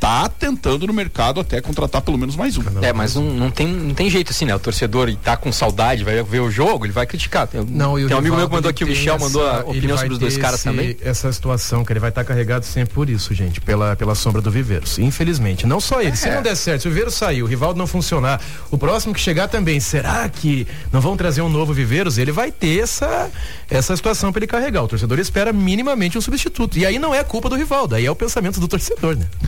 tá tentando no mercado até contratar pelo menos mais um. Mas não tem jeito assim, né? O torcedor tá com saudade, vai ver o jogo, ele vai criticar. Tem um amigo meu que mandou aqui, o Michel, mandou a opinião sobre os dois caras também. Essa situação, que ele vai estar carregado sempre por isso, gente, pela sombra do Viveiros. Infelizmente, não só ele. Se não der certo, se o Viveiros sair, o Rivaldo não funcionar, o próximo que chegar também, será que não vão trazer um novo Viveiros? Ele vai ter essa situação para ele carregar. O torcedor espera minimamente um substituto. E aí não é culpa do Rivaldo, aí é o pensamento do torcedor, né?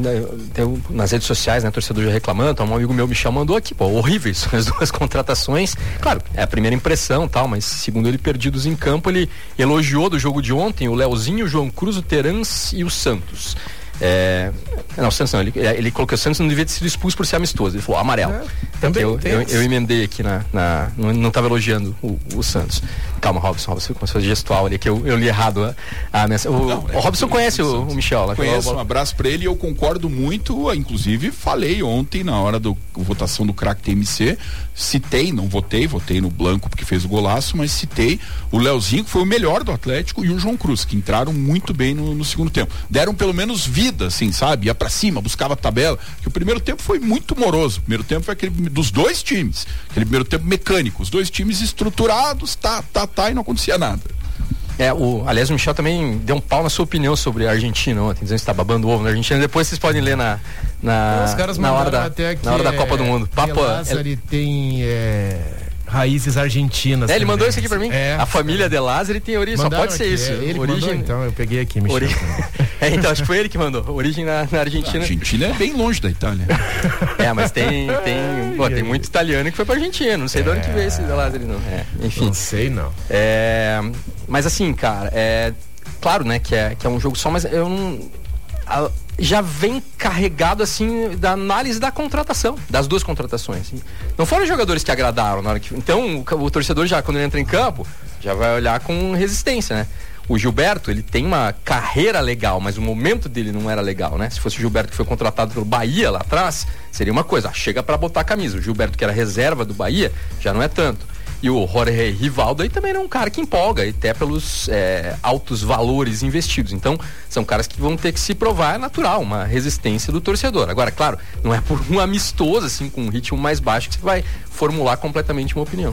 Nas redes sociais, né, torcedor já reclamando, um amigo meu, Michel, mandou aqui, horríveis as duas contratações. Claro, é a primeira impressão, tal, mas segundo ele, perdidos em campo, ele elogiou do jogo de ontem o Leozinho, o João Cruz, o Terans e o Santos. Não, o Santos não, ele colocou o Santos, não devia ter sido expulso por ser amistoso, ele falou amarelo. Também eu emendei aqui não estava elogiando o Santos. Calma, Robson começou a fazer gestual ali, que eu li errado a mensagem. O Robson conhece o Michel lá. Conheço, um abraço pra ele, e eu concordo muito, inclusive falei ontem na hora da votação do craque TMC, citei, não votei no Blanco porque fez o golaço, mas citei o Leozinho, que foi o melhor do Atlético, e o João Cruz, que entraram muito bem no segundo tempo. Deram pelo menos vida, assim, sabe? Ia pra cima, buscava a tabela, que o primeiro tempo foi muito moroso. O primeiro tempo foi aquele dos dois times, aquele primeiro tempo mecânico, os dois times estruturados, e não acontecia nada. Aliás, o Michel também deu um pau na sua opinião sobre a Argentina ontem, dizendo que está babando ovo na Argentina. Depois vocês podem ler na hora da Copa do Mundo. Ele tem raízes argentinas. Ele mandou isso aqui pra mim. A família De Lázari tem origem, só pode ser isso. Ele origem, mandou, então eu peguei aqui, Michel. Então acho que foi ele que mandou. Origem na Argentina. A Argentina é bem longe da Itália. Mas tem muito italiano que foi pra Argentina. Não sei de onde que veio esse De Lázari, não. Enfim. Não sei, não. Mas assim, cara, claro, né, que é um jogo só, mas eu não. Já vem carregado assim da análise da contratação, das duas contratações. Assim. Não foram jogadores que agradaram na hora que. Então o torcedor já, quando ele entra em campo, já vai olhar com resistência, né? O Gilberto, ele tem uma carreira legal, mas o momento dele não era legal, né? Se fosse o Gilberto que foi contratado pelo Bahia lá atrás, seria uma coisa, chega pra botar a camisa. O Gilberto, que era reserva do Bahia, já não é tanto. E o Jorge Rivaldo aí também é um cara que empolga, até pelos altos valores investidos. Então, são caras que vão ter que se provar, é natural, uma resistência do torcedor. Agora, claro, não é por um amistoso, assim, com um ritmo mais baixo, que você vai formular completamente uma opinião.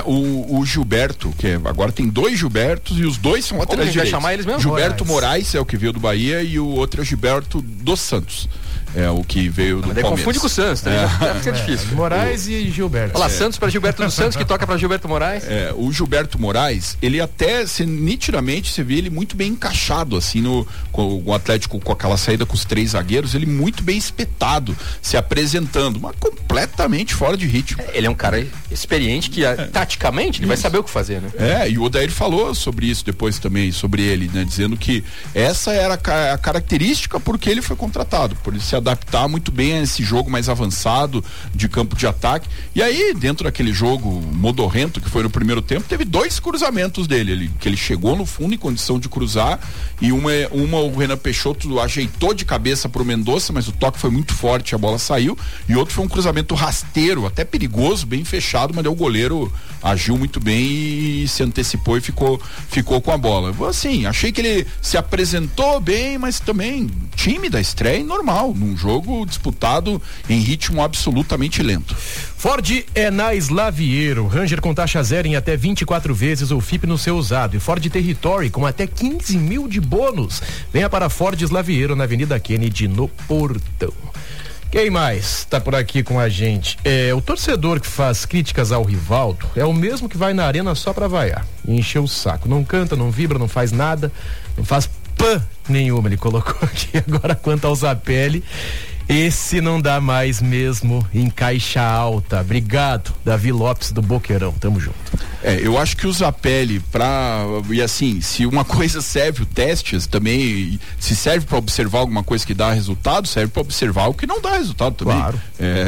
O Gilberto, que agora tem dois Gilbertos, e os dois são laterais direitos. Vai chamar eles mesmo? Gilberto Moraes é o que veio do Bahia, e o outro é o Gilberto dos Santos. O que veio do Palmeiras. Confunde com o Santos, tá? Fica difícil. Moraes e Gilberto. Olha lá, Santos para Gilberto dos Santos, que toca para Gilberto Moraes. O Gilberto Moraes, ele até, nitidamente, você vê ele muito bem encaixado, assim, com o Atlético, com aquela saída com os três zagueiros, ele muito bem espetado, se apresentando, mas completamente fora de ritmo. Ele é um cara experiente que, taticamente, ele vai saber o que fazer, né? E o Odair falou sobre isso depois também, sobre ele, né? Dizendo que essa era a característica porque ele foi contratado, por ele se adaptar muito bem a esse jogo mais avançado de campo de ataque. E aí, dentro daquele jogo modorrento que foi no primeiro tempo, teve dois cruzamentos dele, que ele chegou no fundo em condição de cruzar, e uma o Renan Peixoto ajeitou de cabeça pro Mendonça, mas o toque foi muito forte, a bola saiu, e outro foi um cruzamento rasteiro, até perigoso, bem fechado, mas o goleiro agiu muito bem e se antecipou e ficou com a bola. Assim, achei que ele se apresentou bem, mas também time da estreia normal, num jogo disputado em ritmo absolutamente lento. Ford é na Slaviero, Ranger com taxa zero em até 24 vezes o FIP no seu usado, e Ford Territory com até 15 mil de bônus. Venha para Ford Slaviero na Avenida Kennedy, no Portão. Quem mais tá por aqui com a gente? O torcedor que faz críticas ao Rivaldo é o mesmo que vai na arena só pra vaiar e encher o saco. Não canta, não vibra, não faz nada, não faz pã nenhuma, ele colocou aqui. Agora, quanto ao Zapelli, esse não dá mais mesmo em caixa alta. Obrigado, Davi Lopes do Boqueirão, tamo junto. Eu acho que o Zapelli e assim, se uma coisa serve o teste, também, se serve para observar alguma coisa que dá resultado, serve para observar o que não dá resultado também. Claro.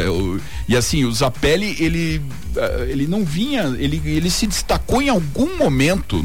E assim, o Zapelli, ele não vinha, ele se destacou em algum momento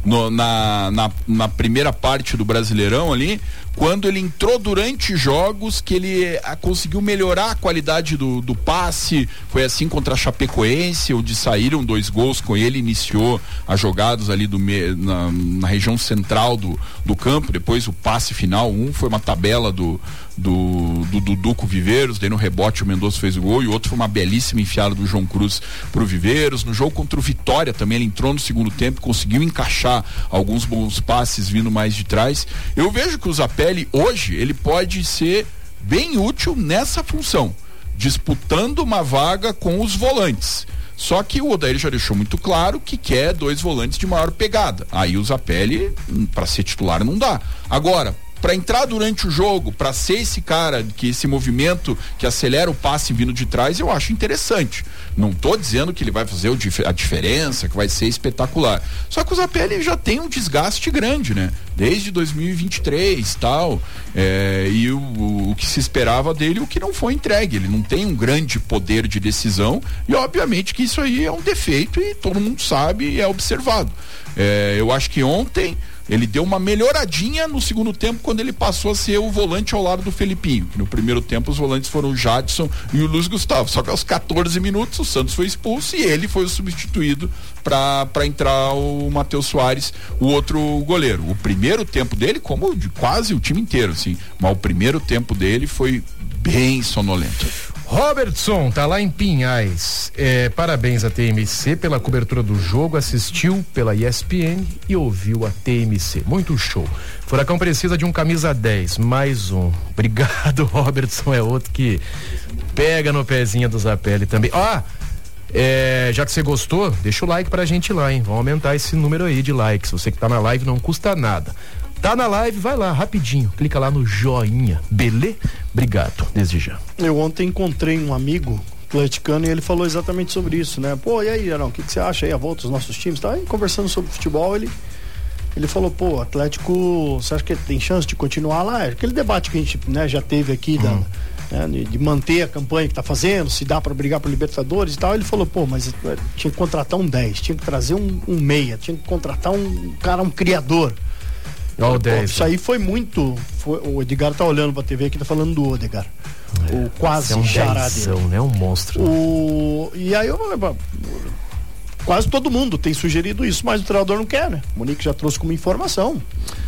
na primeira parte do Brasileirão ali, quando ele entrou durante jogos que ele conseguiu melhorar a qualidade do passe. Foi assim contra a Chapecoense, onde saíram 2 gols com ele, iniciou as jogadas ali na região central do campo. Depois o passe final, foi uma tabela do do Dudu com o Viveiros, daí no rebote o Mendonça fez o gol, e o outro foi uma belíssima enfiada do João Cruz pro Viveiros. No jogo contra o Vitória também ele entrou no segundo tempo, conseguiu encaixar alguns bons passes vindo mais de trás. Eu vejo que o Zappelli hoje ele pode ser bem útil nessa função, disputando uma vaga com os volantes. Só que o Odair já deixou muito claro que quer 2 volantes de maior pegada. Aí o Zappelli, para ser titular, não dá. Agora, para entrar durante o jogo, para ser esse cara, que esse movimento que acelera o passe vindo de trás, eu acho interessante. Não tô dizendo que ele vai fazer a diferença, que vai ser espetacular. Só que o Zappelli já tem um desgaste grande, né? Desde 2023 tal, e o que se esperava dele, o que não foi entregue. Ele não tem um grande poder de decisão, e obviamente que isso aí é um defeito e todo mundo sabe e é observado. Eu acho que ontem ele deu uma melhoradinha no segundo tempo, quando ele passou a ser o volante ao lado do Felipinho. No primeiro tempo os volantes foram o Jadson e o Luiz Gustavo, só que aos 14 minutos o Santos foi expulso e ele foi o substituído para entrar o Matheus Soares, o outro goleiro. O primeiro tempo dele, como de quase o time inteiro, assim, mas o primeiro tempo dele foi bem sonolento. Robertson tá lá em Pinhais. Parabéns à TMC pela cobertura do jogo, assistiu pela ESPN e ouviu a TMC. Muito show. Furacão precisa de um camisa 10, mais um. Obrigado, Robertson, é outro que pega no pezinho do Zappelli também. Já que você gostou, deixa o like pra gente lá, hein? Vamos aumentar esse número aí de likes. Você que tá na live, não custa nada. Tá na live, vai lá, rapidinho, clica lá no joinha, beleza? Obrigado, desde já. Eu ontem encontrei um amigo atleticano e ele falou exatamente sobre isso, né? Pô, e aí, Arão, o que você acha aí, a volta dos nossos times? Tá aí conversando sobre futebol, ele falou, pô, Atlético, você acha que tem chance de continuar lá? Aquele debate que a gente, né, já teve aqui de manter a campanha que tá fazendo, se dá para brigar por Libertadores e tal. Ele falou, pô, mas tinha que contratar um 10, tinha que trazer um meia, tinha que contratar um cara, um criador. Isso aí foi muito. O Edgar tá olhando pra TV aqui, tá falando do Odegar. O quase xará dele. Né? Um monstro. E aí quase todo mundo tem sugerido isso, mas o treinador não quer, né? O Monique já trouxe como informação.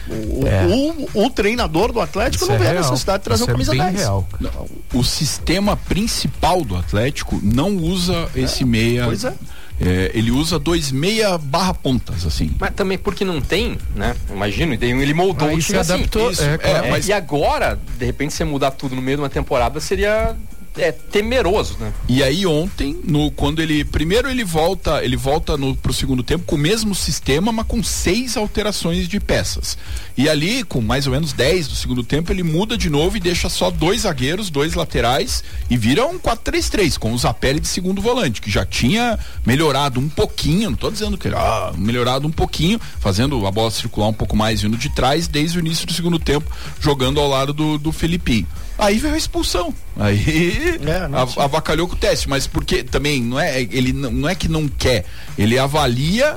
O treinador do Atlético não vê a necessidade de trazer uma camisa 10. Real, o sistema principal do Atlético não usa esse meia. Pois é. Ele usa 2 meia barra pontas, assim. Mas também porque não tem, né? Imagino, e daí ele moldou o time assim. Adaptou, mas... E agora, de repente, você mudar tudo no meio de uma temporada seria temeroso, né? E aí ontem, quando ele volta pro segundo tempo com o mesmo sistema, mas com 6 alterações de peças. E ali, com mais ou menos 10 do segundo tempo, ele muda de novo e deixa só 2 zagueiros, 2 laterais e vira um 4-3-3 com o Zappelli de segundo volante, que já tinha melhorado um pouquinho, não tô dizendo que melhorado um pouquinho, fazendo a bola circular um pouco mais vindo de trás desde o início do segundo tempo, jogando ao lado do Felipinho. Aí veio a expulsão. Aí avacalhou com o teste, mas porque também ele não é que não quer, ele avalia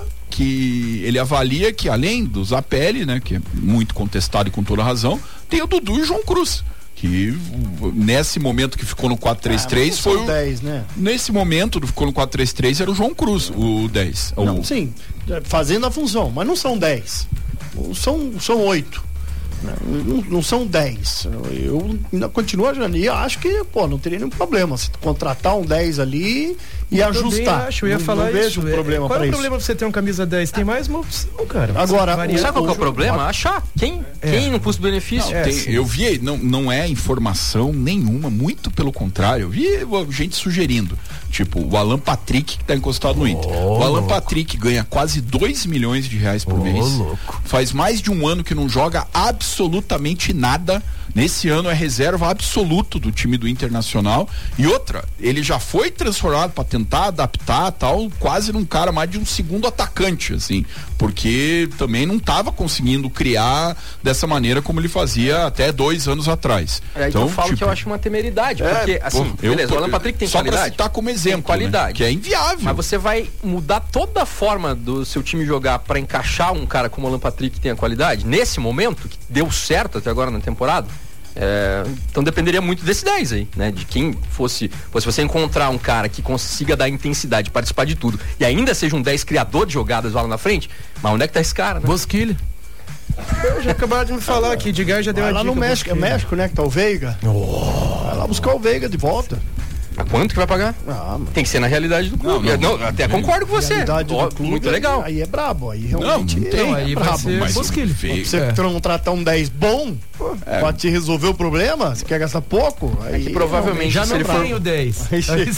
que além do Zappelli, né, que é muito contestado e com toda razão, tem o Dudu e o João Cruz, que nesse momento que ficou no 4-3-3 foi o 10, né? Nesse momento que ficou no 4-3-3 era o João Cruz, o 10. Sim, fazendo a função, mas não são 10. São 8. Não são 10. Eu continuo achando, e acho que, não teria nenhum problema se contratar um 10 ali e ajustar. Eu ia falar vejo isso. Um problema. Qual é o problema de você ter uma camisa 10? Tem mais uma opção, cara. Agora, sabe qual que é o problema? Achar quem no custo-benefício. Eu vi, não é informação nenhuma, muito pelo contrário. Eu vi gente sugerindo, tipo, o Alan Patrick, que tá encostado no Inter. O Alan Patrick ganha quase 2 milhões de reais por mês. Faz mais de um ano que não joga absolutamente nada. Nesse ano é reserva absoluto do time do Internacional. E outra, ele já foi transformado para tentar adaptar tal, quase num cara mais de um segundo atacante, assim, porque também não estava conseguindo criar dessa maneira como ele fazia até 2 anos atrás. Então eu falo que eu acho uma temeridade, porque assim, beleza, o Alan Patrick tem qualidade. Só para citar como exemplo, qualidade, né? Que é inviável. Mas você vai mudar toda a forma do seu time jogar para encaixar um cara como o Alan Patrick que tem a qualidade, nesse momento, que deu certo até agora na temporada. Então dependeria muito desse 10 aí, né? De quem fosse. Se você encontrar um cara que consiga dar intensidade, participar de tudo e ainda seja um 10 criador de jogadas lá na frente, mas onde é que tá esse cara, né? Bosquilha. Eu já acabaram de me falar aqui, Edgar já deu a dica. Lá no México, é México, né, que tá o Veiga. Vai lá buscar o Veiga de volta. A quanto que vai pagar? Tem que ser na realidade do clube. Não, até concordo com você. Clube, muito legal. Aí é brabo, aí realmente aí é vai brabo. ser Bosquilha. Você contratar um 10 bom, pode te resolver o problema, você quer gastar pouco, aí que provavelmente já não tem o 10.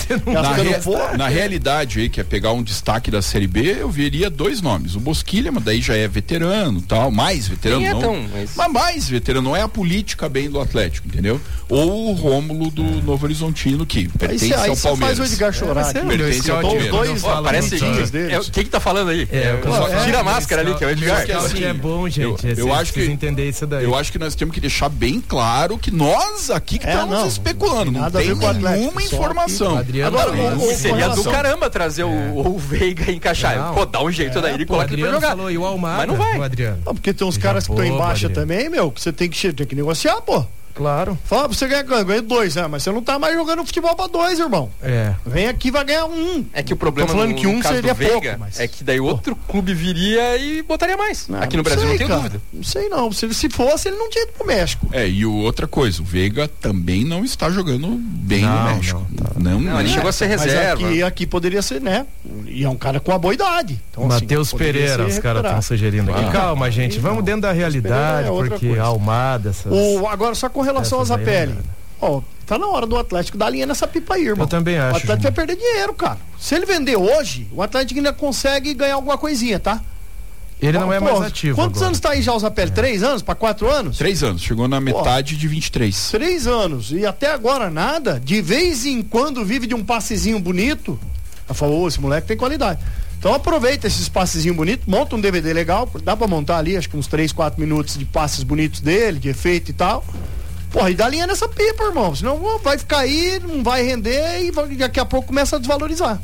Na realidade aí, que é pegar um destaque da Série B, eu veria 2 nomes. O Bosquilha, mas daí já é veterano, tal, mais veterano mas mais veterano, não é a política bem do Atlético, entendeu? Ou o Rômulo do Novo Horizontino, que pertence ao Palmeiras. Faz o Edgar chorar. Pertence ao Palmeiras. Parece quem que tá falando aí? Tira a máscara ali, que é o Edgar. É bom, gente. Eu acho que entender isso daí. Eu acho que nós temos que deixar bem claro que nós aqui que estamos especulando, não tem nenhuma informação. Agora, seria do caramba trazer o Veiga e encaixar. Pô, dá um jeito daí de colocar ele pra jogar. Falou, e o Almada, mas não vai. Porque tem uns caras que estão em baixa também, meu, que você tem que negociar, pô. Claro. Fala, você ganha 2, né? Mas você não tá mais jogando futebol pra 2, irmão. Vem aqui, vai ganhar 1. É que o problema falando que 1 seria Veiga pouco, mas... é que daí outro clube viria e botaria mais. Aqui no Brasil não tenho dúvida. Não sei não. Se fosse, ele não tinha ido pro México. E outra coisa, o Veiga também não está jogando bem no México. Não, ele chegou a ser reserva. Mas aqui poderia ser, né? E é um cara com uma boa idade. Então, Matheus Pereira, os caras estão sugerindo aqui. Calma, gente, vamos dentro da realidade, porque a Almada... Agora, só com relação às APL. Tá na hora do Atlético dar linha nessa pipa aí, irmão. Eu também acho. O Atlético vai perder dinheiro, cara. Se ele vender hoje, o Atlético ainda consegue ganhar alguma coisinha, tá? Ele não é mais ativo. Quantos anos tá aí já os APL? 3 anos? Pra 4 anos? 3 anos. Chegou na metade de 23. 3 anos. E até agora nada. De vez em quando vive de um passezinho bonito. Ela falou, esse moleque tem qualidade. Então aproveita esses passezinhos bonitos, monta um DVD legal, dá pra montar ali, acho que uns 3, 4 minutos de passes bonitos dele, de efeito e tal. Porra, e dá linha nessa pipa, irmão. Senão vai ficar aí, não vai render e daqui a pouco começa a desvalorizar.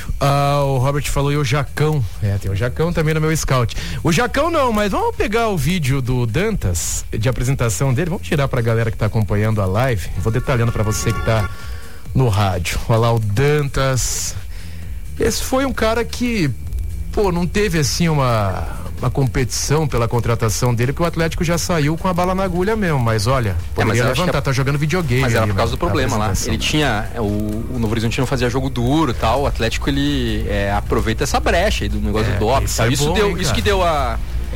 O Robert falou, e o Jacão? Tem o Jacão também no meu scout. O Jacão não, mas vamos pegar o vídeo do Dantas, de apresentação dele, vamos tirar pra galera que tá acompanhando a live. Vou detalhando pra você que tá no rádio. Olha lá o Dantas. Esse foi um cara que, não teve assim uma competição pela contratação dele, porque o Atlético já saiu com a bala na agulha mesmo, mas olha, poderia levantar, tá jogando videogame. Mas era por causa do problema lá. Ele tinha, o Novo Horizontino fazia jogo duro e tal, o Atlético ele aproveita essa brecha aí do negócio do doping. Isso que deu a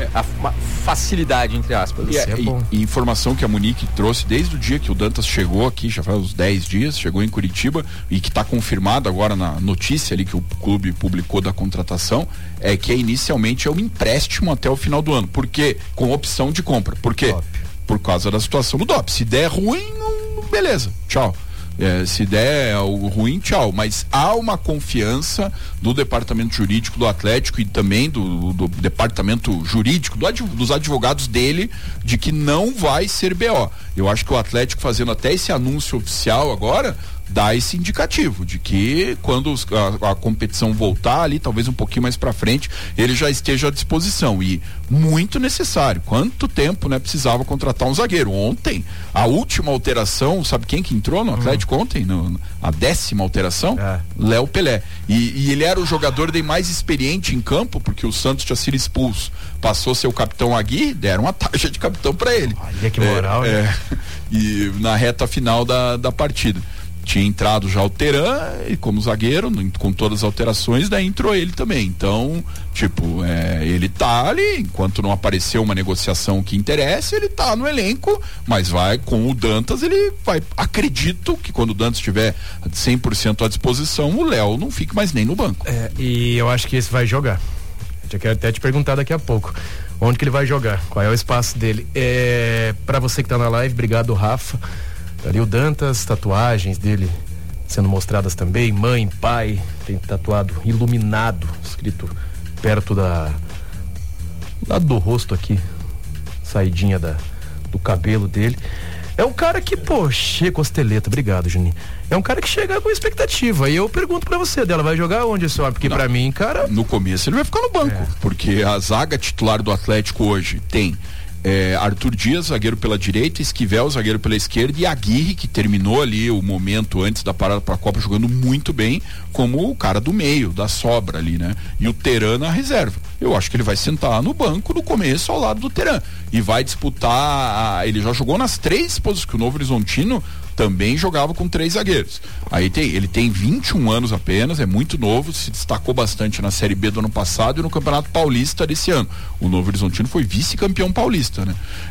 facilidade, entre aspas. E informação que a Monique trouxe desde o dia que o Dantas chegou aqui, já faz uns 10 dias, chegou em Curitiba, e que está confirmado agora na notícia ali que o clube publicou da contratação, é que inicialmente é um empréstimo até o final do ano. Por quê? Com opção de compra. Por quê? Por causa da situação do DOP. Se der ruim, beleza, tchau. Se der algo ruim, tchau. Mas há uma confiança do departamento jurídico do Atlético e também do departamento jurídico dos advogados dele, de que não vai ser BO. Eu acho que o Atlético, fazendo até esse anúncio oficial agora, dá esse indicativo de que quando a competição voltar ali, talvez um pouquinho mais pra frente, ele já esteja à disposição, e muito necessário. Quanto tempo, né, precisava contratar um zagueiro? Ontem, a última alteração, sabe quem que entrou no Atlético ontem? A 10ª alteração? Léo Pelé. E ele era o jogador mais experiente em campo, porque o Santos tinha sido expulso. Passou a ser o capitão Agui, deram uma taxa de capitão pra ele. Olha que moral, né? E na reta final da partida. Tinha entrado já o Teran como zagueiro, com todas as alterações, daí entrou ele também. Então, ele tá ali, enquanto não apareceu uma negociação que interesse, ele tá no elenco, mas vai com o Dantas, ele vai, acredito que quando o Dantas estiver 100% à disposição, o Léo não fique mais nem no banco. E eu acho que esse vai jogar. Eu quero até te perguntar daqui a pouco, onde que ele vai jogar, qual é o espaço dele. Pra você que tá na live, obrigado, Rafa. Ali o Dantas, tatuagens dele sendo mostradas também, mãe, pai, tem tatuado iluminado, escrito perto do rosto aqui, saidinha do cabelo dele. É um cara que, costeleta, obrigado, Juninho. É um cara que chega com expectativa, e eu pergunto pra você, dela vai jogar onde, senhor? Porque pra mim, cara... No começo ele vai ficar no banco, porque a zaga titular do Atlético hoje tem Arthur Dias, zagueiro pela direita, Esquivel, zagueiro pela esquerda, e Aguirre, que terminou ali o momento antes da parada para a Copa jogando muito bem, como o cara do meio, da sobra ali, né? E o Teran na reserva. Eu acho que ele vai sentar no banco no começo ao lado do Teran e vai disputar, ele já jogou nas 3 posições, que o Novo Horizontino também jogava com 3 zagueiros. Aí ele tem 21 anos apenas, é muito novo, se destacou bastante na Série B do ano passado e no Campeonato Paulista desse ano. O Novo Horizontino foi vice-campeão paulista, né?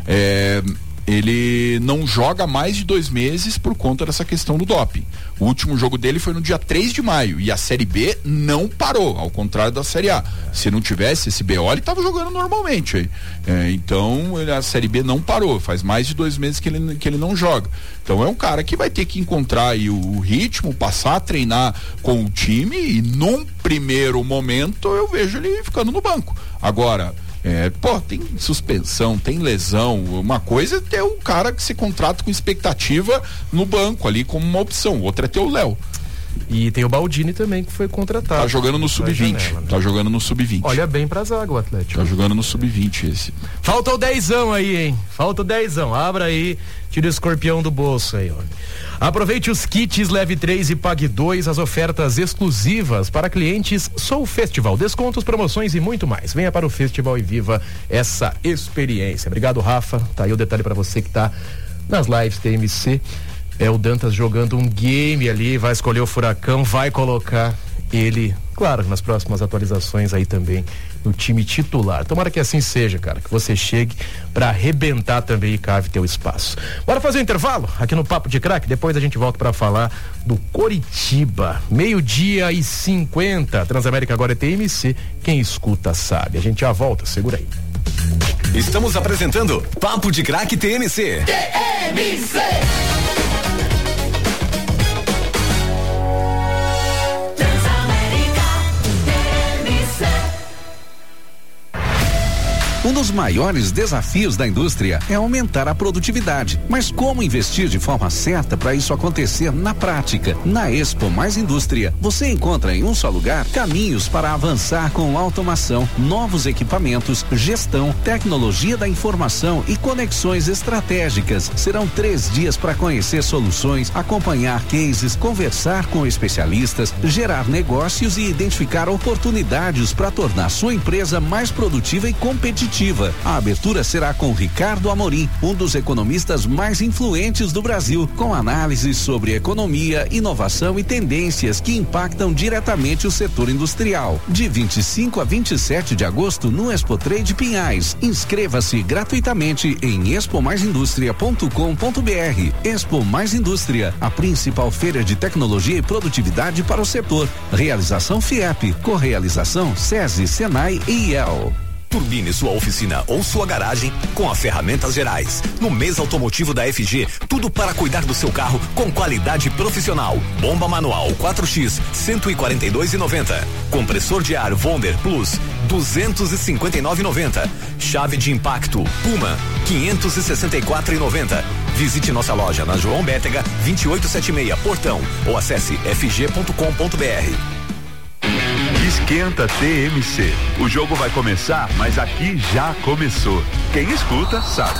Ele não joga mais de 2 meses por conta dessa questão do doping. O último jogo dele foi no dia 3 de maio e a Série B não parou, ao contrário da Série A. Se não tivesse esse BO, ele estava jogando normalmente aí. Então a Série B não parou, faz mais de 2 meses que ele não joga. Então é um cara que vai ter que encontrar aí o ritmo, passar a treinar com o time, e num primeiro momento eu vejo ele ficando no banco. Agora, tem suspensão, tem lesão. Uma coisa é ter um cara que se contrata com expectativa no banco ali como uma opção, outra é ter o Léo. E tem o Baldini também, que foi contratado. Tá jogando no sub-20. Tá jogando no sub-20. Olha bem pra zaga o Atlético. Tá jogando no sub-20 esse. Falta o 10ão aí, hein? Falta o 10ão. Abra aí, tira o escorpião do bolso aí, ó. Aproveite os kits, leve 3 e pague 2, as ofertas exclusivas para clientes Soul Festival, descontos, promoções e muito mais. Venha para o festival e viva essa experiência. Obrigado, Rafa. Tá aí o detalhe para você que tá nas lives TMC. O Dantas jogando um game ali, vai escolher o Furacão, vai colocar ele, claro, nas próximas atualizações aí também no time titular. Tomara que assim seja, cara, que você chegue pra arrebentar também e cave teu espaço. Bora fazer um intervalo aqui no Papo de Craque, depois a gente volta pra falar do Coritiba. 12:50, Transamérica agora é TMC, quem escuta sabe. A gente já volta, segura aí. Estamos apresentando Papo de Craque TMC. TMC! Um dos maiores desafios da indústria é aumentar a produtividade. Mas como investir de forma certa para isso acontecer na prática? Na Expo Mais Indústria, você encontra em um só lugar caminhos para avançar com automação, novos equipamentos, gestão, tecnologia da informação e conexões estratégicas. Serão 3 dias para conhecer soluções, acompanhar cases, conversar com especialistas, gerar negócios e identificar oportunidades para tornar sua empresa mais produtiva e competitiva. A abertura será com Ricardo Amorim, um dos economistas mais influentes do Brasil, com análises sobre economia, inovação e tendências que impactam diretamente o setor industrial. De 25 a 27 de agosto no Expo Trade Pinhais. Inscreva-se gratuitamente em expomaisindustria.com.br. Expo Mais Indústria, a principal feira de tecnologia e produtividade para o setor. Realização FIEP, correalização SESI, Senai e IEL. Turbine sua oficina ou sua garagem com as ferramentas gerais. No mês automotivo da FG, tudo para cuidar do seu carro com qualidade profissional. Bomba manual 4X, 142,90. Compressor de ar Wonder Plus, 259,90. Chave de impacto Puma, 564,90. Visite nossa loja na João Bétega, 2876, Portão, ou acesse fg.com.br. Esquenta TMC. O jogo vai começar, mas aqui já começou. Quem escuta sabe.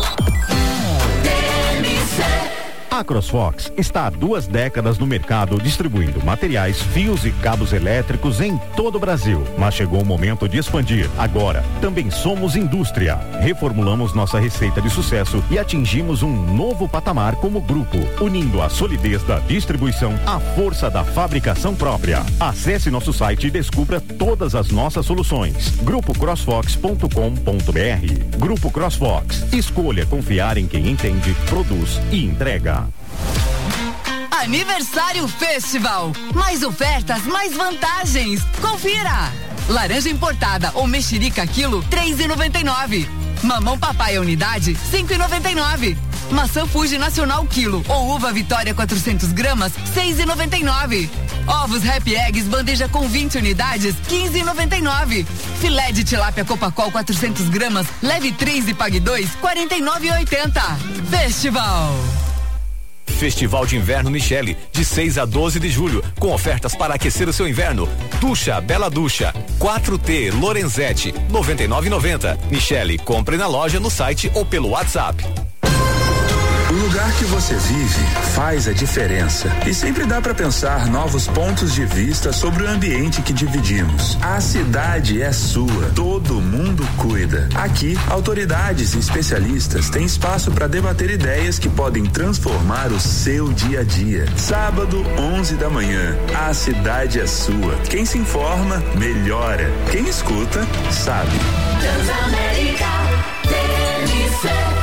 A CrossFox está há 2 décadas no mercado distribuindo materiais, fios e cabos elétricos em todo o Brasil. Mas chegou o momento de expandir. Agora, também somos indústria. Reformulamos nossa receita de sucesso e atingimos um novo patamar como grupo, unindo a solidez da distribuição à força da fabricação própria. Acesse nosso site e descubra todas as nossas soluções. grupocrossfox.com.br. Grupo CrossFox. Escolha confiar em quem entende, produz e entrega. Aniversário Festival. Mais ofertas, mais vantagens. Confira. Laranja importada ou mexerica quilo, 3,99. Mamão papai unidade, 5,99. Maçã Fuji Nacional quilo ou uva Vitória 400 gramas, 6,99. Ovos Happy Eggs bandeja com 20 unidades, 15,99. Filé de tilápia Copacol 400 gramas, leve 3 e pague 2, 49,80. Festival. Festival de Inverno Michele, de 6 a 12 de julho, com ofertas para aquecer o seu inverno. Ducha, Bela Ducha, 4T, Lorenzetti, 99,90. Michele, compre na loja, no site ou pelo WhatsApp. O lugar que você vive faz a diferença e sempre dá para pensar novos pontos de vista sobre o ambiente que dividimos. A cidade é sua, todo mundo cuida. Aqui, autoridades e especialistas têm espaço para debater ideias que podem transformar o seu dia a dia. Sábado, 11 da manhã, a cidade é sua. Quem se informa, melhora. Quem escuta, sabe. Transamérica, TMC.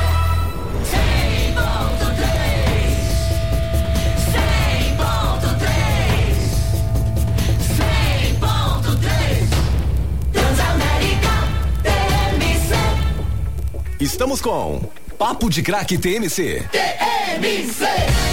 Estamos com Papo de Craque TMC. TMC.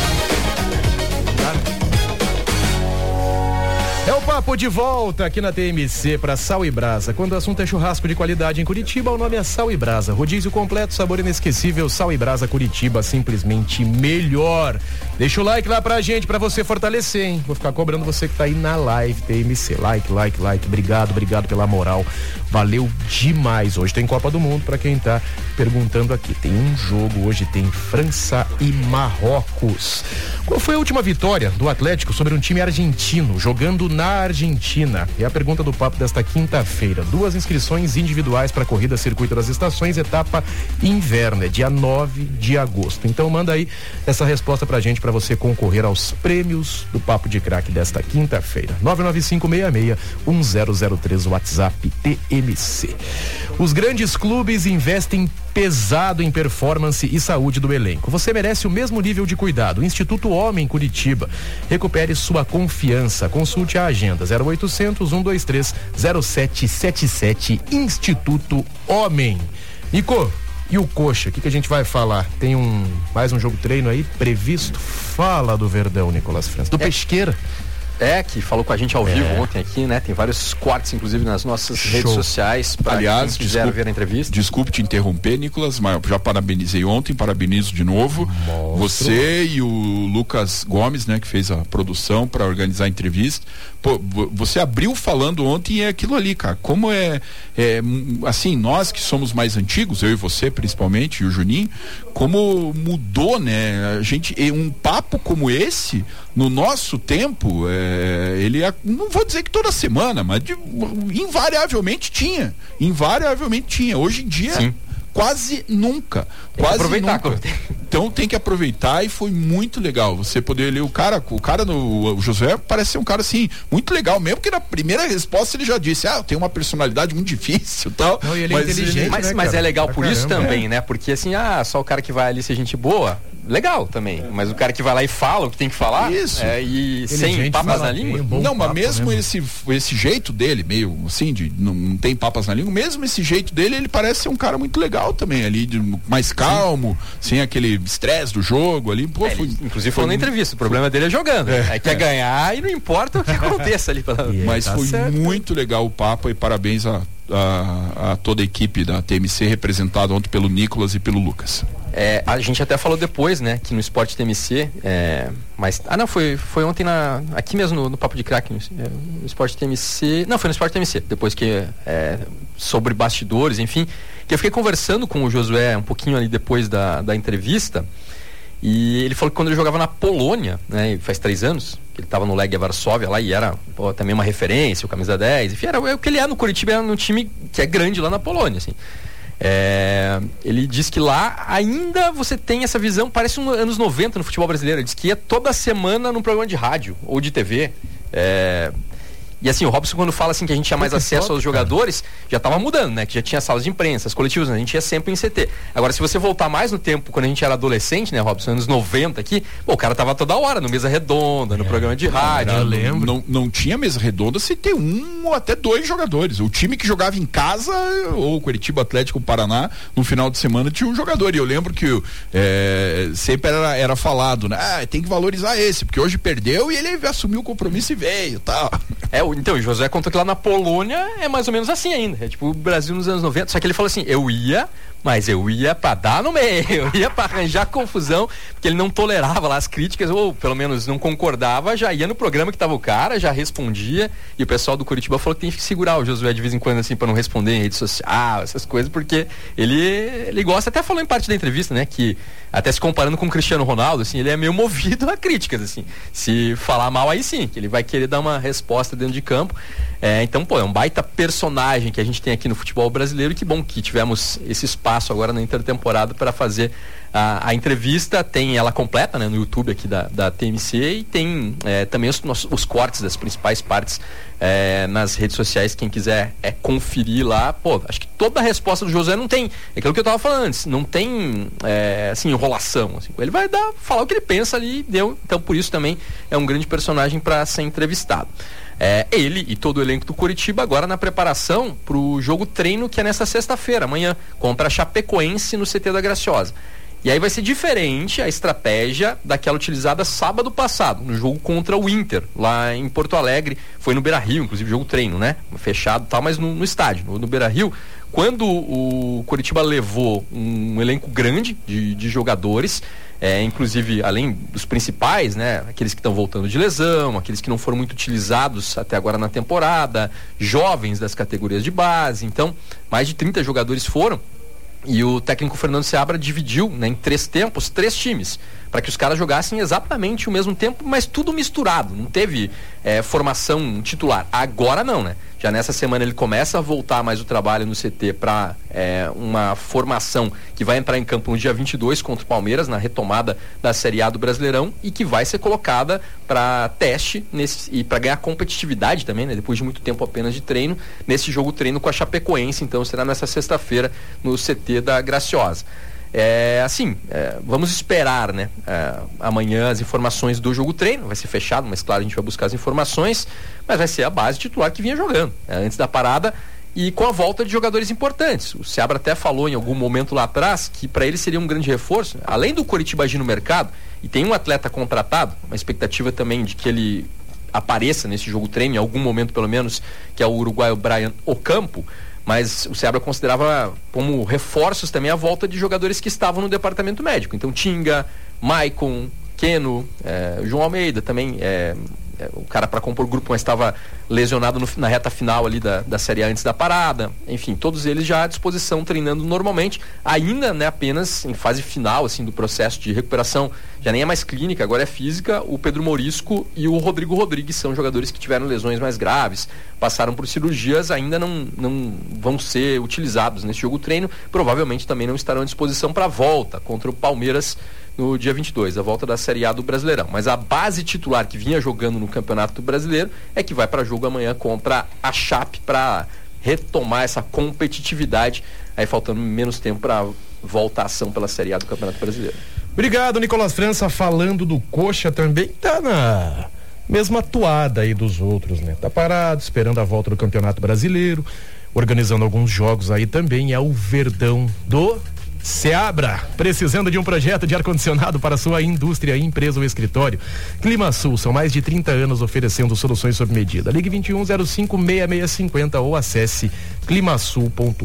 É o papo de volta aqui na TMC para Sal e Brasa. Quando o assunto é churrasco de qualidade em Curitiba, o nome é Sal e Brasa. Rodízio completo, sabor inesquecível, Sal e Brasa Curitiba, simplesmente melhor. Deixa o like lá pra gente, pra você fortalecer, hein? Vou ficar cobrando você que tá aí na live TMC. Like. Obrigado pela moral. Valeu demais. Hoje tem Copa do Mundo, pra quem tá perguntando aqui. Tem um jogo hoje, tem França e Marrocos. Qual foi a última vitória do Atlético sobre um time argentino, jogando na Argentina? É a pergunta do papo desta quinta-feira. 2 inscrições individuais para a corrida Circuito das Estações, etapa inverno, é dia 9 de agosto. Então manda aí essa resposta pra gente, para você concorrer aos prêmios do Papo de Craque desta quinta-feira. 995661003, WhatsApp TMC. Os grandes clubes investem pesado em performance e saúde do elenco. Você merece o mesmo nível de cuidado. Instituto Homem Curitiba. Recupere sua confiança. Consulte a agenda 0800 123 0777 Instituto Homem. Nico, e o Coxa? O que a gente vai falar? Tem mais um jogo treino aí previsto? Fala do Verdão, Nicolas França. Do Pesqueira. Que falou com a gente ao vivo ontem aqui, né? Tem vários cortes, inclusive, nas nossas redes sociais. Aliás, quem quiser ver a entrevista. Desculpe te interromper, Nicolas, mas já parabenizei ontem, parabenizo de novo. Você e o Lucas Gomes, né? Que fez a produção para organizar a entrevista. Pô, você abriu falando ontem e é aquilo ali, cara. Como assim, nós que somos mais antigos, eu e você principalmente, e o Juninho, como mudou, né? A gente, um papo como esse, no nosso tempo, ele não vou dizer que toda semana, mas invariavelmente tinha. Hoje em dia, sim, quase nunca. Então tem que aproveitar, e foi muito legal você poder ler o cara o Josué parece ser um cara assim, muito legal, mesmo que na primeira resposta ele já disse, eu tenho uma personalidade muito difícil e tal. Não, e ele é inteligente, mas é legal por isso também, né? Porque assim, só o cara que vai ali ser gente boa, legal também, mas o cara que vai lá e fala o que tem que falar, isso, e sem papas na língua. Não, mas mesmo esse jeito dele, meio assim, de não tem papas na língua, mesmo esse jeito dele, ele parece ser um cara muito legal também ali, mais calmo, sem aquele estresse do jogo ali. Pô, inclusive falou na entrevista, o problema dele é jogando. Aí quer ganhar e não importa o que aconteça ali. Mas foi muito legal o papo, e parabéns a toda a equipe da TMC, representada ontem pelo Nicolas e pelo Lucas. A gente até falou depois, né, que no Esporte TMC, mas foi ontem aqui mesmo no Papo de Craque, no Esporte TMC, não, foi no Esporte TMC, depois que sobre bastidores, enfim, que eu fiquei conversando com o Josué um pouquinho ali depois da entrevista, e ele falou que quando ele jogava na Polônia, né, faz 3 anos, que ele estava no Legia Varsóvia lá, e era também uma referência, o camisa 10, enfim, era o que ele é no Curitiba, era no time que é grande lá na Polônia, assim. Ele diz que lá ainda você tem essa visão, parece anos 90 no futebol brasileiro. Ele diz que ia toda semana num programa de rádio ou de TV. E assim, o Robson, quando fala assim que a gente tinha mais acesso aos jogadores, já estava mudando, né? Que já tinha salas de imprensa, as coletivas, né? A gente ia sempre em CT. Agora, se você voltar mais no tempo, quando a gente era adolescente, né, Robson, anos 90 aqui, o cara tava toda hora no mesa redonda, no programa de rádio. Eu lembro. Não tinha mesa redonda se ter 1 ou até 2 jogadores. O time que jogava em casa, ou Curitiba, Atlético, Paraná, no final de semana tinha um jogador. E eu lembro que sempre era falado, né? Tem que valorizar esse, porque hoje perdeu e ele assumiu o compromisso e veio, tal. Então, o José contou que lá na Polônia é mais ou menos assim ainda. É tipo o Brasil nos anos 90. Só que ele falou assim, eu ia mas eu ia pra dar no meio, eu ia pra arranjar confusão, porque ele não tolerava lá as críticas, ou pelo menos não concordava, já ia no programa que tava o cara, já respondia, e o pessoal do Curitiba falou que tem que segurar o Josué de vez em quando, assim, pra não responder em rede social, essas coisas, porque ele gosta, até falou em parte da entrevista, né, que até se comparando com o Cristiano Ronaldo, assim, ele é meio movido a críticas, assim, se falar mal aí sim, que ele vai querer dar uma resposta dentro de campo. Então, é um baita personagem que a gente tem aqui no futebol brasileiro, e que bom que tivemos esse espaço agora na intertemporada para fazer a entrevista. Tem ela completa, né, no YouTube aqui da TMC, e tem também os cortes das principais partes nas redes sociais, quem quiser conferir lá. Acho que toda a resposta do Josué não tem, é aquilo que eu estava falando antes, não tem assim, enrolação, assim. Ele vai falar o que ele pensa ali, deu. Então por isso também é um grande personagem para ser entrevistado. Ele e todo o elenco do Curitiba agora na preparação para o jogo treino, que é nesta sexta-feira, amanhã, contra a Chapecoense no CT da Graciosa. E aí vai ser diferente a estratégia daquela utilizada sábado passado, no jogo contra o Inter, lá em Porto Alegre. Foi no Beira-Rio, inclusive jogo treino, né? Fechado e tal, mas no estádio, no Beira-Rio. Quando o Curitiba levou um elenco grande de jogadores, inclusive além dos principais, né, aqueles que estão voltando de lesão, aqueles que não foram muito utilizados até agora na temporada, jovens das categorias de base, então mais de 30 jogadores foram, e o técnico Fernando Seabra dividiu, né, em 3 tempos, 3 times, para que os caras jogassem exatamente o mesmo tempo, mas tudo misturado, não teve formação titular. Agora não, né? Já nessa semana ele começa a voltar mais o trabalho no CT para uma formação que vai entrar em campo no dia 22 contra o Palmeiras, na retomada da Série A do Brasileirão, e que vai ser colocada para teste e para ganhar competitividade também, né? Depois de muito tempo apenas de treino, nesse jogo treino com a Chapecoense. Então será nessa sexta-feira no CT da Graciosa. Vamos esperar, né? Amanhã as informações do jogo treino, vai ser fechado, mas claro, a gente vai buscar as informações, mas vai ser a base titular que vinha jogando antes da parada, e com a volta de jogadores importantes. O Seabra até falou em algum momento lá atrás que para ele seria um grande reforço, além do Curitiba agir no mercado, e tem um atleta contratado, uma expectativa também de que ele apareça nesse jogo treino em algum momento pelo menos, que é o uruguaio Brian Ocampo. Mas o Seabra considerava como reforços também a volta de jogadores que estavam no departamento médico. Então Tinga, Maicon, Keno, João Almeida também, o cara para compor o grupo, mas estava lesionado na reta final ali da Série A antes da parada. Enfim, todos eles já à disposição, treinando normalmente, ainda, né, apenas em fase final assim, do processo de recuperação. Já nem é mais clínica, agora é física. O Pedro Morisco e o Rodrigo Rodrigues são jogadores que tiveram lesões mais graves, passaram por cirurgias, ainda não vão ser utilizados nesse jogo treino, provavelmente também não estarão à disposição para a volta contra o Palmeiras no dia 22, a volta da Série A do Brasileirão. Mas a base titular que vinha jogando no Campeonato Brasileiro é que vai para jogo amanhã contra a Chape para retomar essa competitividade, aí faltando menos tempo para volta à ação pela Série A do Campeonato Brasileiro. Obrigado, Nicolas França. Falando do Coxa, também tá na mesma toada aí dos outros, né? Tá parado, esperando a volta do Campeonato Brasileiro, organizando alguns jogos aí também. É o Verdão do Seabra, precisando de um projeto de ar-condicionado para sua indústria, empresa ou escritório? Climasul, são mais de 30 anos oferecendo soluções sob medida. Ligue 2105-6650 ou acesse climasul.com.br.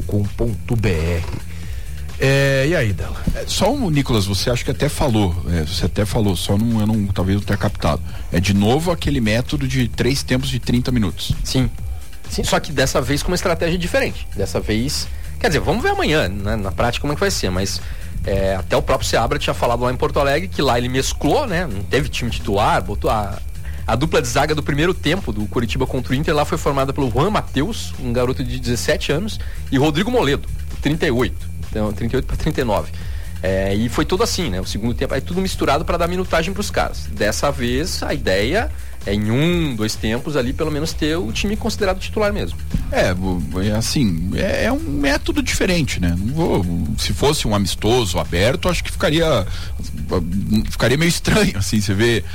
E aí, Dela? Só o Nicolas, você acha que até falou, só eu não talvez não tenha captado. É de novo aquele método de 3 tempos de 30 minutos. Sim, só que dessa vez com uma estratégia diferente. Dessa vez, quer dizer, vamos ver amanhã, né, na prática como é que vai ser, mas até o próprio Seabra tinha falado lá em Porto Alegre que lá ele mesclou, né? Não teve time titular, botou a dupla de zaga do primeiro tempo do Curitiba contra o Inter lá foi formada pelo Juan Matheus, um garoto de 17 anos, e Rodrigo Moledo, 38. Então, 38 para 39. E foi tudo assim, né? O segundo tempo, aí tudo misturado para dar minutagem para os caras. Dessa vez, a ideia é em 1-2 tempos ali, pelo menos ter o time considerado titular mesmo. É um método diferente, né? Se fosse um amistoso aberto, acho que ficaria meio estranho, assim, você vê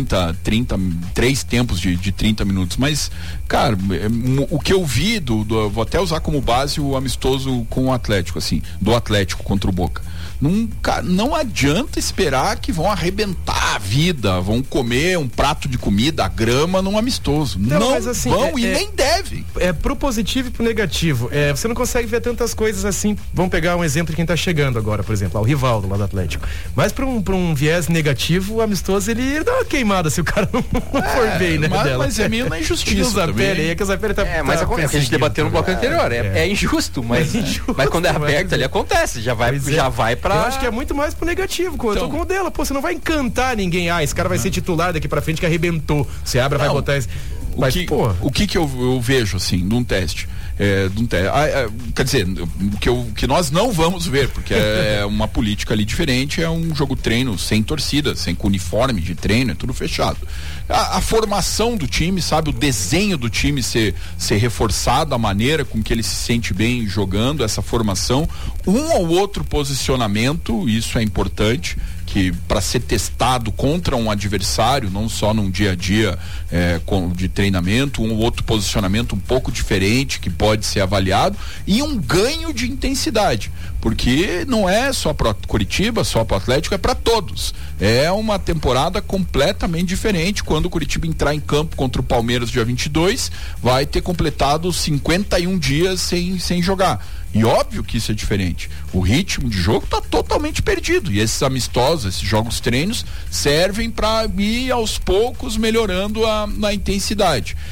3 tempos de 30 minutos, mas, cara, o que eu vi vou até usar como base o amistoso com o Atlético, assim, do Atlético contra o Boca. Não adianta esperar que vão arrebentar a vida, vão comer um prato de comida da grama num amistoso. Não mas assim, vão e nem devem. É pro positivo e pro negativo. Você não consegue ver tantas coisas assim. Vamos pegar um exemplo de quem tá chegando agora, por exemplo, o Rivaldo lá do Atlético. Mas pra um viés negativo, o amistoso ele dá uma queimada se o cara não for bem, né? Mas é meio na injustiça. O Zapelli tá. Mas é o que a gente debateu no bloco anterior. É injusto, mas quando é aberto ali acontece. Já vai pra. Eu acho que é muito mais pro negativo. Eu tô com o dela. Pô, você não vai encantar ninguém. Esse cara vai ser titular daqui pra frente que arrebentou. Você abre, vai botar esse. Mas, o que eu vejo, assim, num teste? Quer dizer, que nós não vamos ver, porque é uma política ali diferente, é um jogo treino sem torcida, sem uniforme de treino, é tudo fechado. A formação do time, sabe, o desenho do time ser reforçado, a maneira com que ele se sente bem jogando, essa formação, um ou outro posicionamento, isso é importante, que para ser testado contra um adversário, não só num dia a dia de treinamento, um ou outro posicionamento um pouco diferente que pode ser avaliado, e um ganho de intensidade, porque não é só para Curitiba, só para o Atlético, é para todos. É uma temporada completamente diferente. Quando o Curitiba entrar em campo contra o Palmeiras dia 22, vai ter completado 51 dias sem jogar. E óbvio que isso é diferente. O ritmo de jogo está totalmente perdido. E esses amistosos, esses jogos treinos, servem para ir aos poucos melhorando a intensidade.